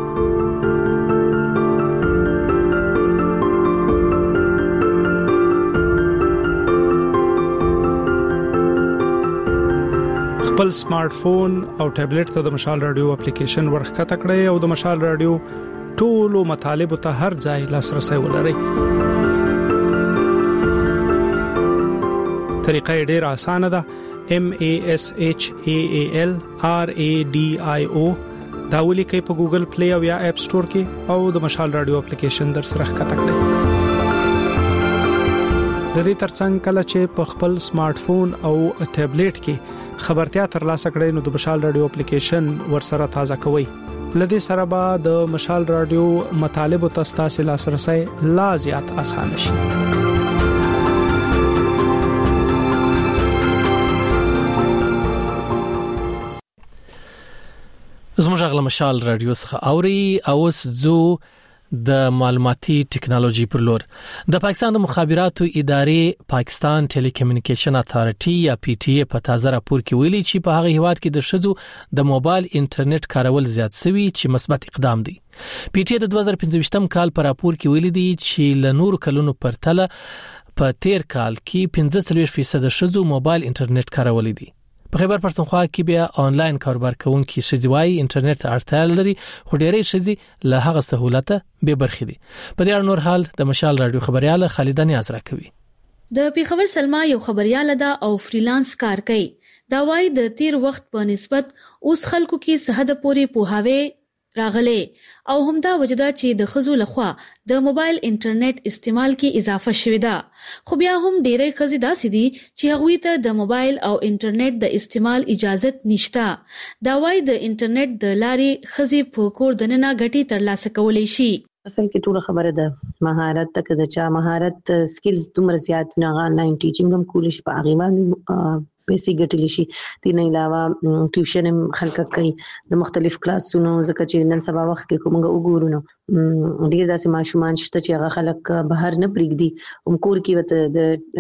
خپل سمارټ فون او ټابلیټ ته د مشال رادیو اپلیکیشن ورخکته کړئ او د مشال رادیو ټولو مطالب ته هر ځای لاسرسي ولرئ. طریقه ډیره اسانه ده. MASHALRADIO دا ولیکئ په ګوګل پلی او یا اپ سٹور کې او د مشال رادیو اپلیکیشن در سره ښکته کړئ. د دې ترڅنګ کله چې په خپل سمارټ فون او ټابلیټ کې خبرتیا ترلاسه کړئ نو د مشال رادیو اپلیکیشن ورسره تازه کوئ. لدې سره به د مشال رادیو مطالب او تاسو لاسرسي لا زیات آسان شي. زموږ غل مشال رادیو څخه اوري او زو د معلوماتي ټکنالوژي پر لور د پاکستان د مخابراتو ادارې پاکستان ټيلي کمیونیکیشن اتھارټي یا پی ټي اي په تازه راپور کې ویلي چې په هغه هیواد کې د شذو د موبایل انټرنیټ کارول زیات شوی چې مثبت اقدام دی. پی ټي اي د 2015م کال پر راپور کې ویلي دی چې ل نور کلونو پرتله په تیر کال کې 45% شذو موبایل انټرنیټ کارول دي. په خیبر پښتونخوا کې بیا آنلاین کاروبار کوونکي شذوای انټرنیټ اړتیا لري خو ډېرې شذي له هغه سہولت به برخې دي. په دې اړه نور حال د مشال رادیو خبرياله خالده نیاز راکوي. د پیښور سلمہ یو خبرياله ده او فریلانس کار کوي. دا وايي د تیر وخت په نسبت اوس خلکو کې صحت پوري پوهاوی راغله او همدا وجدا چې د خزو لخوا د موبایل انټرنیټ استعمال کې اضافه شوې ده. خو بیا هم ډېرې خزي داسې دي چې هغوی ته د موبایل او انټرنیټ د استعمال اجازه نشته. دا وايي د انټرنیټ د لارې خزي په کور دننه ګټي ترلاسه کولای شي. اصل کې ټول خبره ده مهارت تک د چا مهارت سکلز دومره زیات نه آنلاین ټیچینګ هم کول شي په هغه باندې پیسې ګټلی شي. دې نه علاوه ټیوشن هم خلک کوي د مختلف کلاسونو ځکه چې نن سبا وخت کې کومه وګورو نو ډیر داسې ماشومان شته چې هغه خلک بهر نه پریږدي کور کې وته د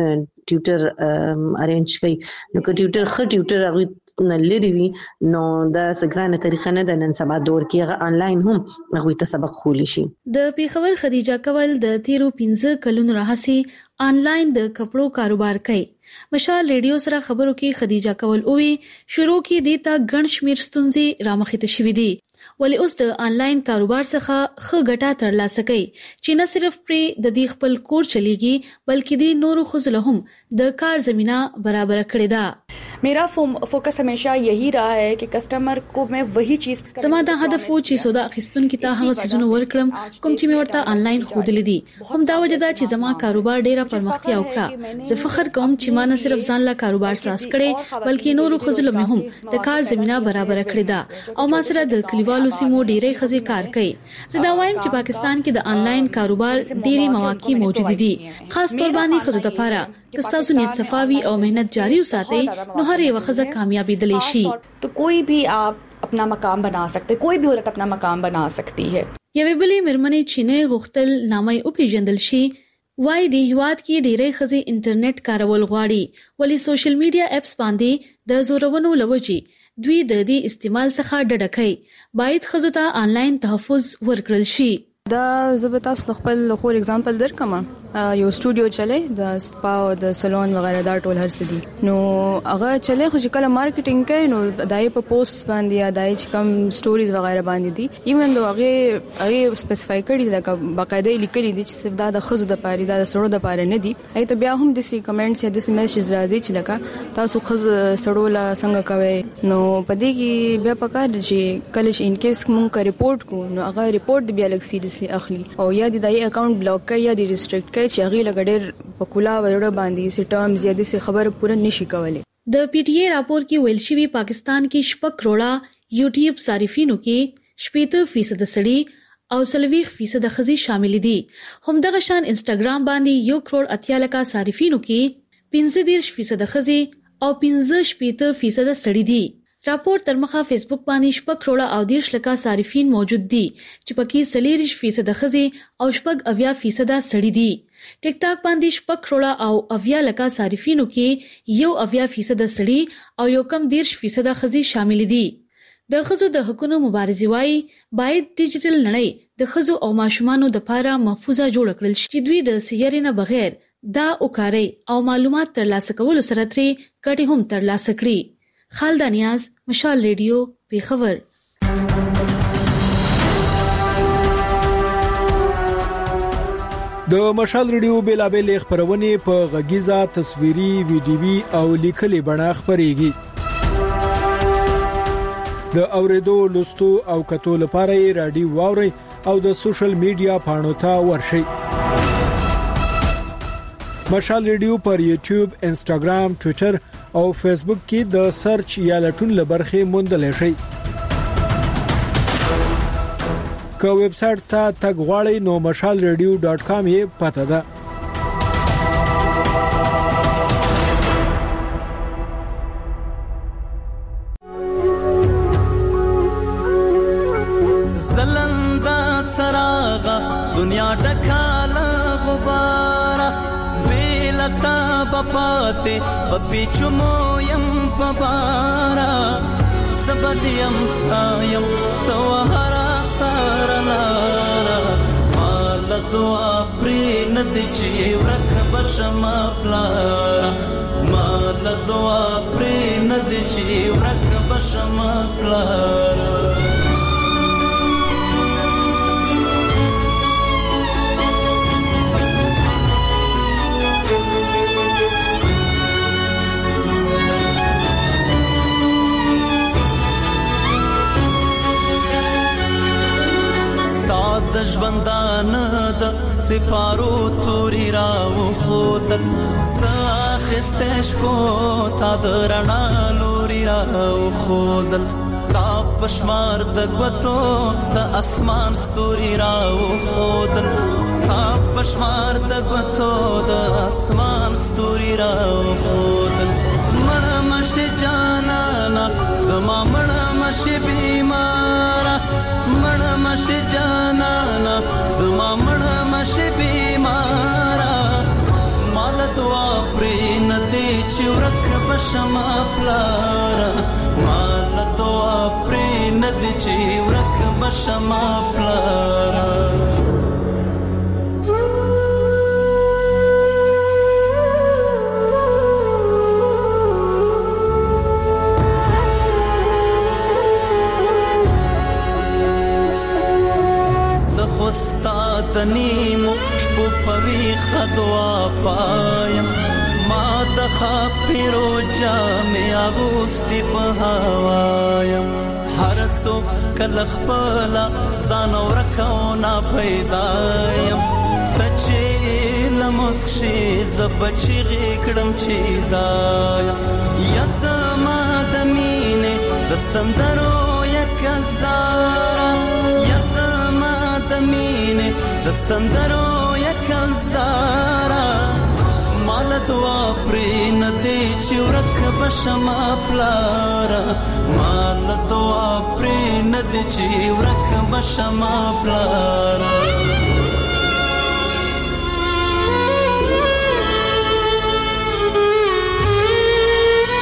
ټیوټر ارینج کوي نو که ټیوټر خ ټیوټر هغه نه لري وي نو دا سګرانه طریقه نه ده نن سبا دور کې هغه آنلاین هم هغه ته سبق خولي شي. د پیښور خدیجه کول د تیرو 15 کلونو راهسي آنلاین د کپړو کاروبار کوي. مشال ریډیو سره خبرو کې خدیجه کول اووي شروع کې د تا ګڼ شمیر ستونزې رامخته شوې دي ولی اوس د آنلاین کاروبار څخه ښه ګټه ترلاسه کوي چې نه صرف پر د دې خپل کور چلیږي بلکې د نورو خزله هم د کار زمينه برابر کړې ده. मेरा फोकस हमेशा यही रहा है कि कस्टमर को मैं वही चीज زما دا هدف و چې سودا اخیستون کې ته هغه سيزونه ورکړم کوم چې مې ورته آنلاین خودلې دي. هم دا وجه ده چې زما کاروبار ډیره پرمختیا وکړه. زه فخر کوم چې ما نه صرف ځان لا کاروبار ساز کړي بلکې نورو خزله مې هم د کار زمينه برابر کړې ده او ما سره د کلیوالو سیمو ډیره خزي کار کوي. زه دا وایم چې پاکستان کې د آنلاین کاروبار ډیری مواقع موجود دي خاص تور باندې خزو د پاره کستاسو نیت صفاوی او مهنت جاری وساتئ نو هر یو خزه کامیابی دلی شي. تو کوئی بھی آپ اپنا مقام بنا سکتے کوئی بھی عورت اپنا مقام بنا سکتی ہے. یوه بلی مرمنې چینه غختل نامه او پیژندل شي وای دی هواد کې ډیره خزي انټرنیټ کارول غواړي ولی سوشل میډیا اپس باندې د زورونو لوجي دوی د دې استعمال څخه ډډه کوي. باید خزو ته آنلاین تحفظ ورکړل شي. دا زبتا خپل خور एग्जांपल درکم یو سټوډیو چلے د سپا او د سالون وغیرہ دا ټول هر څه دي نو هغه چلے خو چې کله مارکیټینګ کوي نو دای په پوسټ باندې یا دای چې کم سټوریز وغیرہ باندې دي ایون دو هغه سپیسیفای کړي لکه باقاعده لیکلي دي چې صرف دا د خزو د پاره دا د سړو د پاره نه دي ایته بیا هم د سی کمنټس یا د سی میسج راځي چې لکه تاسو خز سړو لا څنګه کوي نو پدې کې بیا پکار دي چې کله چې ان کیس مونږ کا ریپورت کو نو هغه ریپورت بیا لک سیریسلی اخلي او یا د دای اکاونټ بلاک کوي یا د ریستریکټ چې هغه لګډر په کولا وړ باندې سي ټرمز یا د خبر پوره نشي کولای. د پی ټی ای راپور کې ویل شوی پاکستان کې 6 کروڑه یوټیوب صارفینو کې 70% سړي او 30% خزي شامل دي. همدغه شان انستګرام باندې 1 کروڑ 80 لک صارفینو کې 15% خزي او 15% سړي دي. راپور تر مخه فیسبوک باندې 6 کروڑه او 10 لک صارفین موجود دي چې پکې 40% خزي او 80% سړي دي. ټیک ټاک باندې 6 کروڑه او 80 لک صارفینو کې 80% سړي او یو کم 10% خزي شامل دي. د خزو د حقوقو مبارزې وايي باید ډیجیټل نړۍ د خزو او ماشومانو د لپاره محفوظه جوړ کړل شي چې دوی د سیارې نه بغیر دا وکاري او معلومات ترلاسه کول سره ترې ګټه هم ترلاسه کړي. خالد نیاز، مشال ریډیو، پیښور. د مشال ریډیو بیلابل خبرونه په غږیزه تصویري ویډیوي او لیکلي بڼه خبريږي. د اوریدو لوستو او کتو لپاره رادیو واوري او د سوشل میډیا پاڼو ته ورشي. مشال ریډیو پر یوټیوب، انستګرام، ټوئیټر او فیسبوک کې د سرچ یا لټون لبرخه موندل شي. که ویب سټ ته تګ غواړئ نو mashalradio.com یې پته ده. زلندا څراغ دنیا ډکاله غبار بیلتا بپاتے بپیچمو یم پبارا زبدیم سایم توہرا سارلارا مال دعا پرین دیچی ورک بشم افلارا مال دعا پرین دیچی ورک بشم افلارا د ژوندان د سپارو توري راو خودل ساخستش کو تا درنا لوري راو خودل تا پشمار د غوتو د اسمان ستوري راو خودل تا پشمار د غوتو د اسمان ستوري راو خودل مړ مش جانانا زما مړ مش بیمارا مړ مش جانانا زما مړ مش بیمارا مال دعا پرین دی چې ورک بشم افلارا مال دعا پرین دی چې ورک بشم افلارا استاد نیمو شپو پوی خدوا پایم ما د خاپیرو جامې اغوستي په هوایم هر څوک کله خپل ځان ورکو نه پیدایم ته چې لمسک شي زبچی غکړم چې دایم یا زما د مینې د سندرو یک زارا یا مینه د سندرو یک زارا مال دعا پرین دی چې ورک بشم افلارا مال دعا پرین دی چې ورک بشم افلارا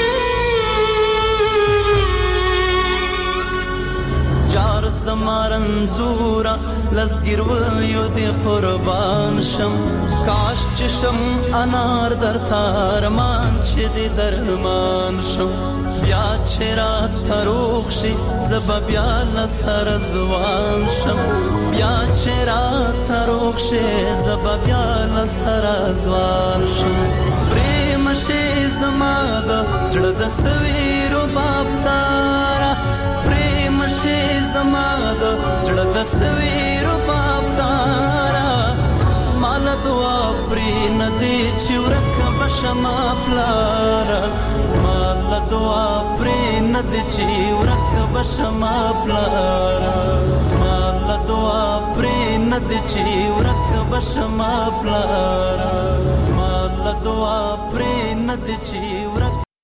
زمارن منظورا لسګر ویو دی قربان شم کاش چشم انار در تارمان چې دی درمان شم بیا چې رات تروخ شي زب بیا لسر زوان شم بیا چې رات تروخ شي زب بیا لسر زوان شم پریم شي زما د زړه د سویرو بافتارا پریم شي زما د زړه د سویرو بافتارا مال دعا پرې ندی چې ورک بشما پلارا مال دعا پرې ندی چې ورک بشما پلارا مال دعا پرې ندی چې ورک بشما پلارا مال دعا پرې ندی چې ورک